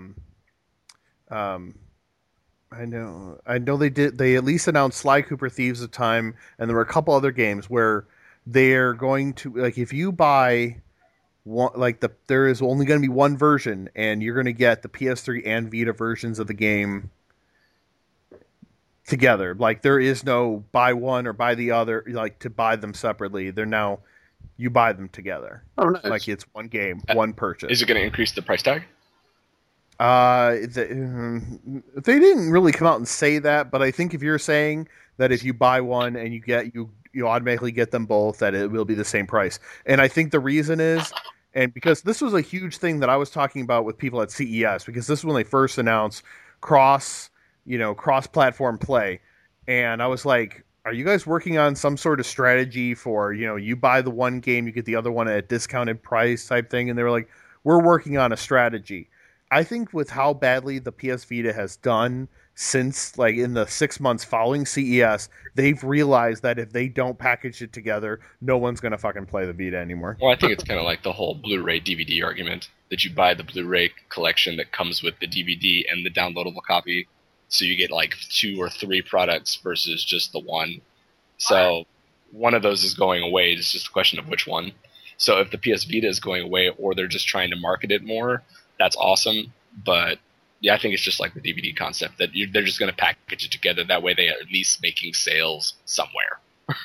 Speaker 1: know they at least announced Sly Cooper Thieves of Time, and there were a couple other games where they're going to, like, if you buy one, like, there is only going to be one version, and you're going to get the PS3 and Vita versions of the game together. Like, there is no buy one or buy the other, like, to buy them separately. They're now, you buy them together.
Speaker 2: Oh, nice.
Speaker 1: Like, it's one game, one purchase.
Speaker 3: Is it going to increase the price tag?
Speaker 1: They didn't really come out and say that, but I think if you're saying that if you buy one and you automatically get them both, that it will be the same price. And I think the reason is, and because this was a huge thing that I was talking about with people at CES, because this is when they first announced cross-platform play. And I was like, are you guys working on some sort of strategy for, you buy the one game, you get the other one at a discounted price type thing? And they were like, we're working on a strategy. I think with how badly the PS Vita has done since, like, in the 6 months following CES, they've realized that if they don't package it together, no one's going to fucking play the Vita anymore.
Speaker 3: Well, I think it's kind of like the whole Blu-ray DVD argument, that you buy the Blu-ray collection that comes with the DVD and the downloadable copy, so you get like 2 or 3 products versus just the one. So one of those is going away. It's just a question of which one. So if the PS Vita is going away, or they're just trying to market it more, that's awesome. But yeah, I think it's just like the DVD concept, that they're just going to package it together. That way they are at least making sales somewhere.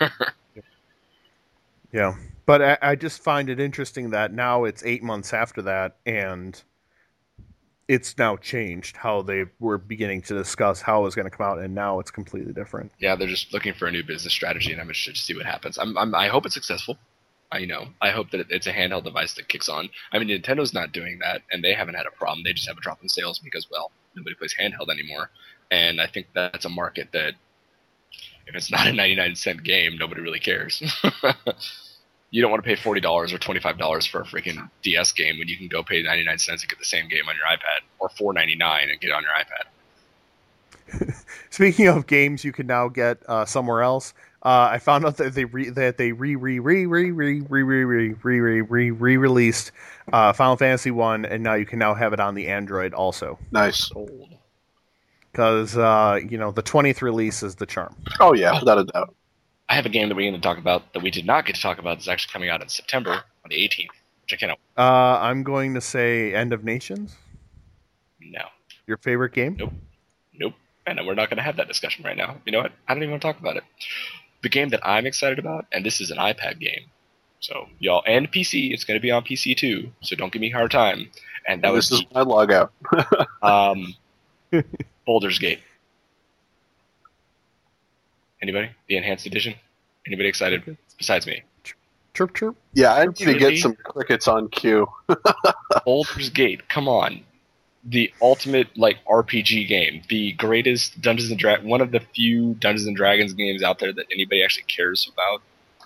Speaker 1: Yeah. But I just find it interesting that now it's 8 months after that, and it's now changed how they were beginning to discuss how it was going to come out, and now it's completely different.
Speaker 3: Yeah, they're just looking for a new business strategy, and I'm interested to see what happens. I hope it's successful. I hope that it's a handheld device that kicks on. I mean, Nintendo's not doing that, and they haven't had a problem. They just have a drop in sales because, well, nobody plays handheld anymore. And I think that's a market that, if it's not a 99-cent game, nobody really cares. You don't want to pay $40 or $25 for a freaking DS game when you can go pay 99 cents and get the same game on your iPad, or $4.99 and get it on your iPad.
Speaker 1: Speaking of games you can now get somewhere else, I found out that they re-released Final Fantasy 1, and now you can now have it on the Android also.
Speaker 2: Nice.
Speaker 1: Because the 20th release is the charm.
Speaker 2: Oh yeah, without a doubt.
Speaker 3: I have a game that we're going to talk about that we did not get to talk about. That's actually coming out in September on the 18th, which I cannot.
Speaker 1: I'm going to say End of Nations.
Speaker 3: No.
Speaker 1: Your favorite game?
Speaker 3: Nope. And we're not going to have that discussion right now. You know what? I don't even want to talk about it. The game that I'm excited about, and this is an iPad game, so y'all, and PC. It's going to be on PC too, so don't give me a hard time. And that
Speaker 2: this is my logout.
Speaker 3: Baldur's Gate. Anybody? The enhanced edition? Anybody excited besides me?
Speaker 1: Chirp, chirp.
Speaker 2: Yeah, I need to get some crickets on cue.
Speaker 3: Baldur's Gate. Come on. the ultimate like RPG game, the greatest Dungeons and Dragons, one of the few Dungeons and Dragons games out there that anybody actually cares about.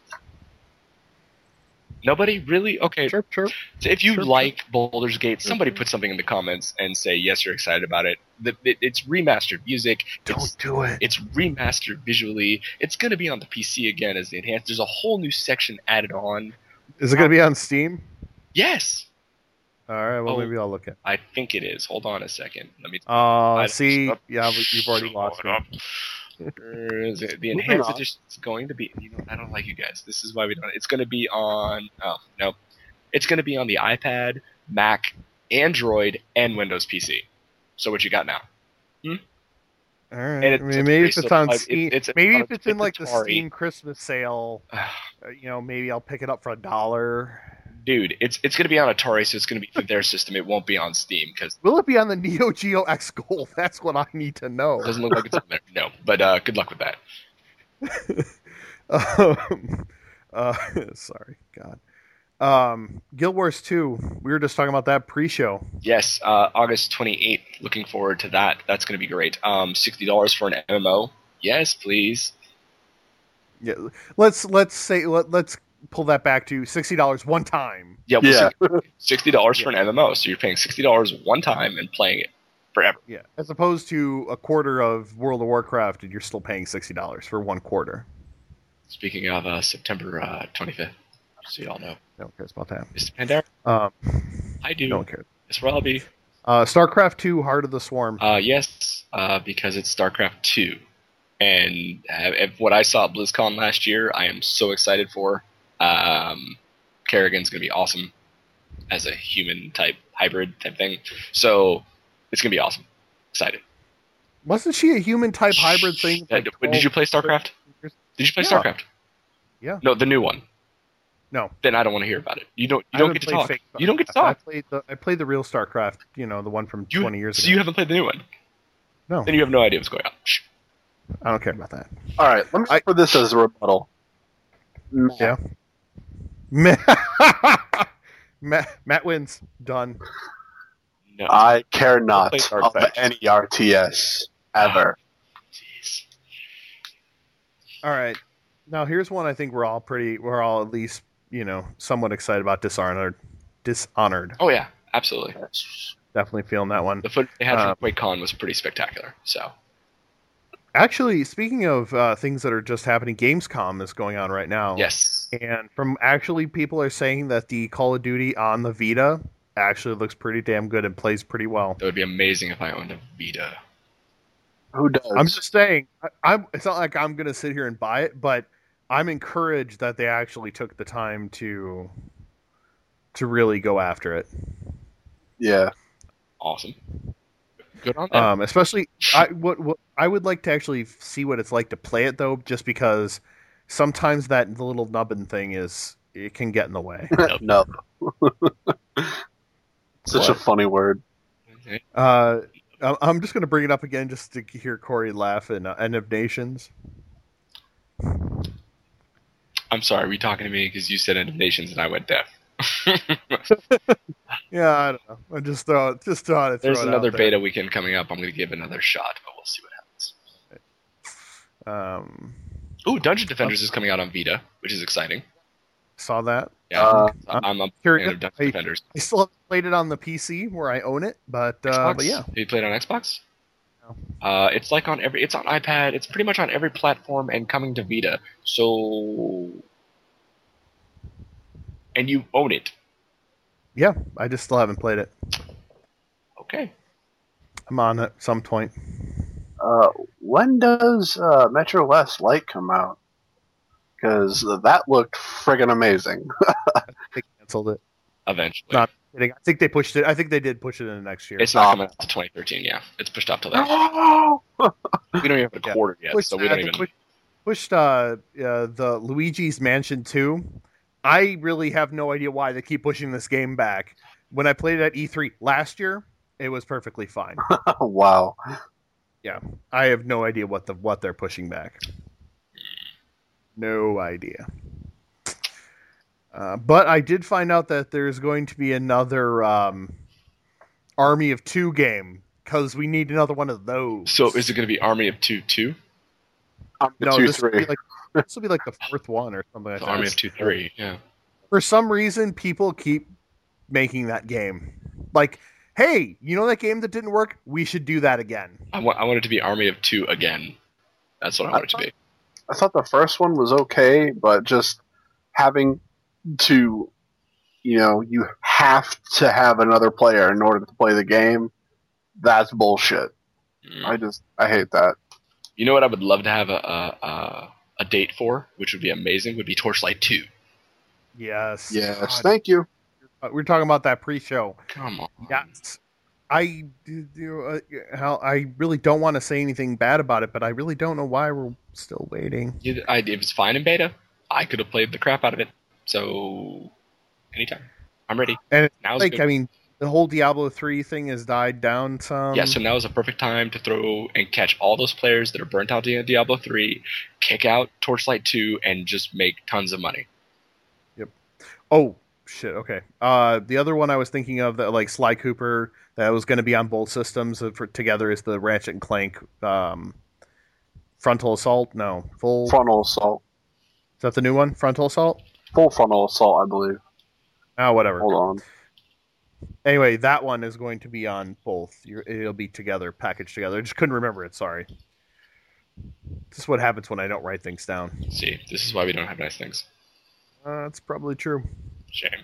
Speaker 3: Nobody really? Okay.
Speaker 1: Chirp, chirp.
Speaker 3: So if you
Speaker 1: Chirp,
Speaker 3: like Baldur's Gate, somebody put something in the comments and say yes, you're excited about it. It's remastered music.
Speaker 1: Don't do it.
Speaker 3: It's remastered visually. It's going to be on the PC again as the enhanced. There's a whole new section added on.
Speaker 1: Is it going to be on Steam?
Speaker 3: Yes.
Speaker 1: All right. Well, maybe I'll look at.
Speaker 3: I think it is. Hold on a second. Let me.
Speaker 1: See, yeah, you've already lost me.
Speaker 3: The enhanced edition is going to be. You know, I don't like you guys. This is why we don't. It's going to be on. Oh no, it's going to be on the iPad, Mac, Android, and Windows PC. So what you got now?
Speaker 1: All right.
Speaker 3: And
Speaker 1: maybe if it's on Steam, maybe if it's in like the
Speaker 3: Atari.
Speaker 1: Steam Christmas sale, maybe I'll pick it up for $1.
Speaker 3: Dude, it's going to be on Atari, so it's going to be through their system. It won't be on Steam because
Speaker 1: Will it be on the Neo Geo X Gold? That's what I need to know.
Speaker 3: it doesn't look like it's on there. No, but good luck with that.
Speaker 1: Sorry, God. Guild Wars 2. We were just talking about that pre-show.
Speaker 3: Yes, August 28th. Looking forward to that. That's going to be great. $60 for an MMO. Yes, please.
Speaker 1: Yeah, let's pull that back to $60 one time.
Speaker 3: Yeah, $60 for an MMO. So you're paying $60 one time and playing it forever.
Speaker 1: Yeah, as opposed to a quarter of World of Warcraft, and you're still paying $60 for one quarter.
Speaker 3: Speaking of September 25th, so you all know.
Speaker 1: No one cares about that.
Speaker 3: Mr. Pandera? I do.
Speaker 1: No one cares.
Speaker 3: It's Robbie.
Speaker 1: StarCraft 2, Heart of the Swarm.
Speaker 3: Yes, because it's StarCraft 2. And what I saw at BlizzCon last year, I am so excited for. Kerrigan's going to be awesome as a human type hybrid type thing. So it's going to be awesome. Excited.
Speaker 1: Wasn't she a human type hybrid thing?
Speaker 3: Did you play StarCraft? Did you play StarCraft?
Speaker 1: Yeah.
Speaker 3: No, the new one.
Speaker 1: No.
Speaker 3: Then I don't want to hear about it. You don't get to talk. You don't get to talk.
Speaker 1: I played the real StarCraft, the one from 20 years ago.
Speaker 3: So you haven't played the new one?
Speaker 1: No.
Speaker 3: Then you have no idea what's going on. Shh.
Speaker 1: I don't care about that.
Speaker 2: All right, let me put this as a rebuttal.
Speaker 1: Yeah. Matt wins. Done.
Speaker 3: No.
Speaker 2: I care not
Speaker 3: Play
Speaker 2: of any RTS ever.
Speaker 3: Jeez.
Speaker 1: All right. Now here's one I think we're all at least, somewhat excited about. Dishonored.
Speaker 3: Oh yeah, absolutely.
Speaker 1: Definitely feeling that one.
Speaker 3: The footage they had from QuakeCon was pretty spectacular. So.
Speaker 1: Actually, speaking of things that are just happening, Gamescom is going on right now.
Speaker 3: Yes.
Speaker 1: And people are saying that the Call of Duty on the Vita actually looks pretty damn good and plays pretty well.
Speaker 3: That would be amazing if I owned a Vita.
Speaker 2: Who does?
Speaker 1: I'm just saying, it's not like I'm going to sit here and buy it, but I'm encouraged that they actually took the time to really go after it.
Speaker 2: Yeah.
Speaker 3: Awesome. Good on them.
Speaker 1: Especially, what I would like to actually see what it's like to play it though, just because sometimes the little nubbin thing it can get in the way.
Speaker 2: No. Such a funny word.
Speaker 1: I'm just going to bring it up again just to hear Corey laugh in End of Nations.
Speaker 3: I'm sorry, were you talking to me because you said End of Nations and I went deaf?
Speaker 1: Yeah, I don't know. I just thought it.
Speaker 3: There's another beta weekend coming up. I'm going to give another shot, but we'll see what happens. Ooh, Dungeon Defenders is coming out on Vita, which is exciting.
Speaker 1: Saw that.
Speaker 3: Yeah, I'm a
Speaker 1: curious.
Speaker 3: fan of Dungeon Defenders.
Speaker 1: I still haven't played it on the PC where I own it, but yeah.
Speaker 3: Have you played it on Xbox?
Speaker 1: No.
Speaker 3: It's like it's on iPad. It's pretty much on every platform and coming to Vita. So, and you own it.
Speaker 1: Yeah, I just still haven't played it.
Speaker 3: Okay.
Speaker 1: I'm on it at some point.
Speaker 2: When does Metro West Lite come out? Because that looked friggin' amazing.
Speaker 1: They canceled it.
Speaker 3: Eventually.
Speaker 1: Not kidding. I think they pushed it. I think they did push it into next year.
Speaker 3: It's not coming out to 2013. Yeah, it's pushed off to that. We don't even have a quarter yet, so we don't even.
Speaker 1: Pushed the Luigi's Mansion 2. I really have no idea why they keep pushing this game back. When I played it at E3 last year, it was perfectly fine.
Speaker 2: Wow.
Speaker 1: Yeah, I have no idea what they're pushing back. No idea. But I did find out that there's going to be another Army of Two game because we need another one of those.
Speaker 3: So is it going to be Army of Two 2?
Speaker 1: No,
Speaker 2: two,
Speaker 1: this will
Speaker 2: three.
Speaker 1: be like the fourth one or something like
Speaker 3: The
Speaker 1: that.
Speaker 3: Army of 2 3, yeah.
Speaker 1: For some reason, people keep making that game. Like, hey, you know that game that didn't work? We should do that again.
Speaker 3: I want it to be Army of 2 again. That's what I want it to be.
Speaker 2: I thought the first one was okay, but just having to, you have to have another player in order to play the game. That's bullshit. I hate that.
Speaker 3: You know what I would love to have a date for, which would be amazing, would be Torchlight 2.
Speaker 1: Yes.
Speaker 2: Yes,
Speaker 1: God.
Speaker 2: thank you.
Speaker 1: We were talking about that pre-show.
Speaker 3: Come on.
Speaker 1: Yes. I really don't want to say anything bad about it, but I really don't know why we're still waiting.
Speaker 3: It was fine in beta. I could have played the crap out of it. So, anytime. I'm ready.
Speaker 1: And
Speaker 3: Now's
Speaker 1: like,
Speaker 3: good.
Speaker 1: I mean, the whole Diablo 3 thing has died down some.
Speaker 3: Yeah, so now is a perfect time to throw and catch all those players that are burnt out in Diablo 3, kick out Torchlight 2, and just make tons of money.
Speaker 1: Yep. Oh, shit, okay. The other one I was thinking of, that like Sly Cooper, that was going to be on both systems together, is the Ratchet and Clank Frontal Assault? No. Full
Speaker 2: Frontal Assault.
Speaker 1: Is that the new one? Frontal Assault?
Speaker 2: Full Frontal Assault, I believe.
Speaker 1: Oh, whatever.
Speaker 2: Hold on.
Speaker 1: Anyway, that one is going to be on both. It'll be together, packaged together. I just couldn't remember it, sorry. This is what happens when I don't write things down.
Speaker 3: See, this is why we don't have nice things.
Speaker 1: That's probably true.
Speaker 3: Shame.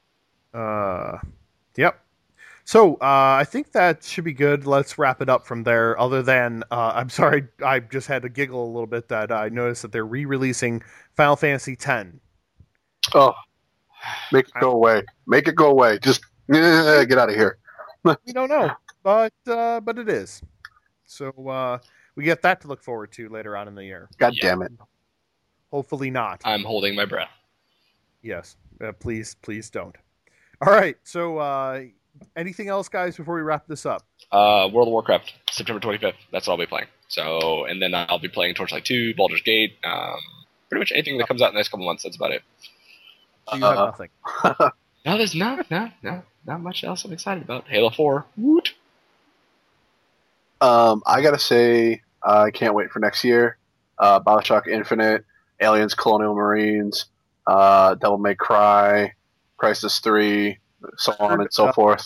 Speaker 1: Yep. So, I think that should be good. Let's wrap it up from there. Other than, I'm sorry, I just had to giggle a little bit that I noticed that they're re-releasing Final Fantasy X.
Speaker 2: Oh, make it go away. Make it go away. Just get out of here.
Speaker 1: We don't know, but it is. So, we get that to look forward to later on in the year.
Speaker 2: God damn it.
Speaker 1: Hopefully not.
Speaker 3: I'm holding my breath.
Speaker 1: Yes. Please don't. All right. So, anything else, guys, before we wrap this up?
Speaker 3: World of Warcraft, September 25th. That's what I'll be playing. So, and then I'll be playing Torchlight 2, Baldur's Gate, pretty much anything that comes out in the next couple months. That's about it.
Speaker 1: So you have nothing.
Speaker 3: No, there's not much else I'm excited about. Halo 4. Woot!
Speaker 2: I gotta say, I can't wait for next year. Bioshock Infinite, Aliens Colonial Marines, Devil May Cry, Crisis 3, so on and so forth.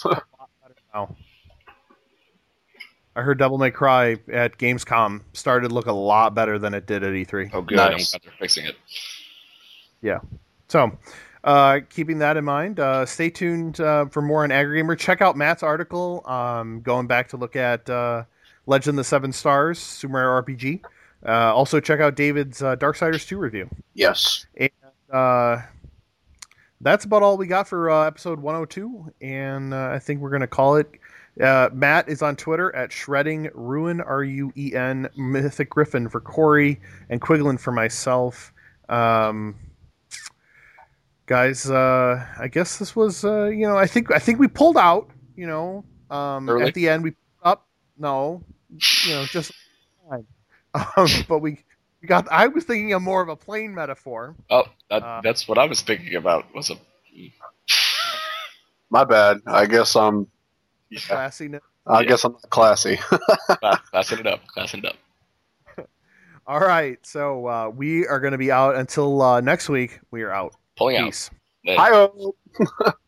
Speaker 1: I heard Devil May Cry at Gamescom started to look a lot better than it did at E3.
Speaker 3: Oh, good.
Speaker 2: Nice.
Speaker 3: I'm glad they're fixing it.
Speaker 1: Yeah. So, keeping that in mind, stay tuned for more on AggreGamer. Check out Matt's article going back to look at Legend of the Seven Stars, Super Mario RPG. Also, check out David's Darksiders 2 review.
Speaker 2: Yes.
Speaker 1: And that's about all we got for episode 102, and I think we're going to call it. Matt is on Twitter at Shredding Ruin, RUEN, Mythic Griffin for Corey, and Quiglin for myself. Guys, I guess this was, I think we pulled out, at the end we pulled up. No, just fine. But we got, I was thinking of more of a plane metaphor.
Speaker 3: Oh, that's what I was thinking about. Was a
Speaker 2: My bad. I guess I'm.
Speaker 1: Classiness.
Speaker 2: I guess I'm not classy.
Speaker 3: Classing it up.
Speaker 1: All right, so we are going to be out until next week. We are out.
Speaker 3: Pulling
Speaker 1: Peace.
Speaker 3: out.
Speaker 2: Hi-oh.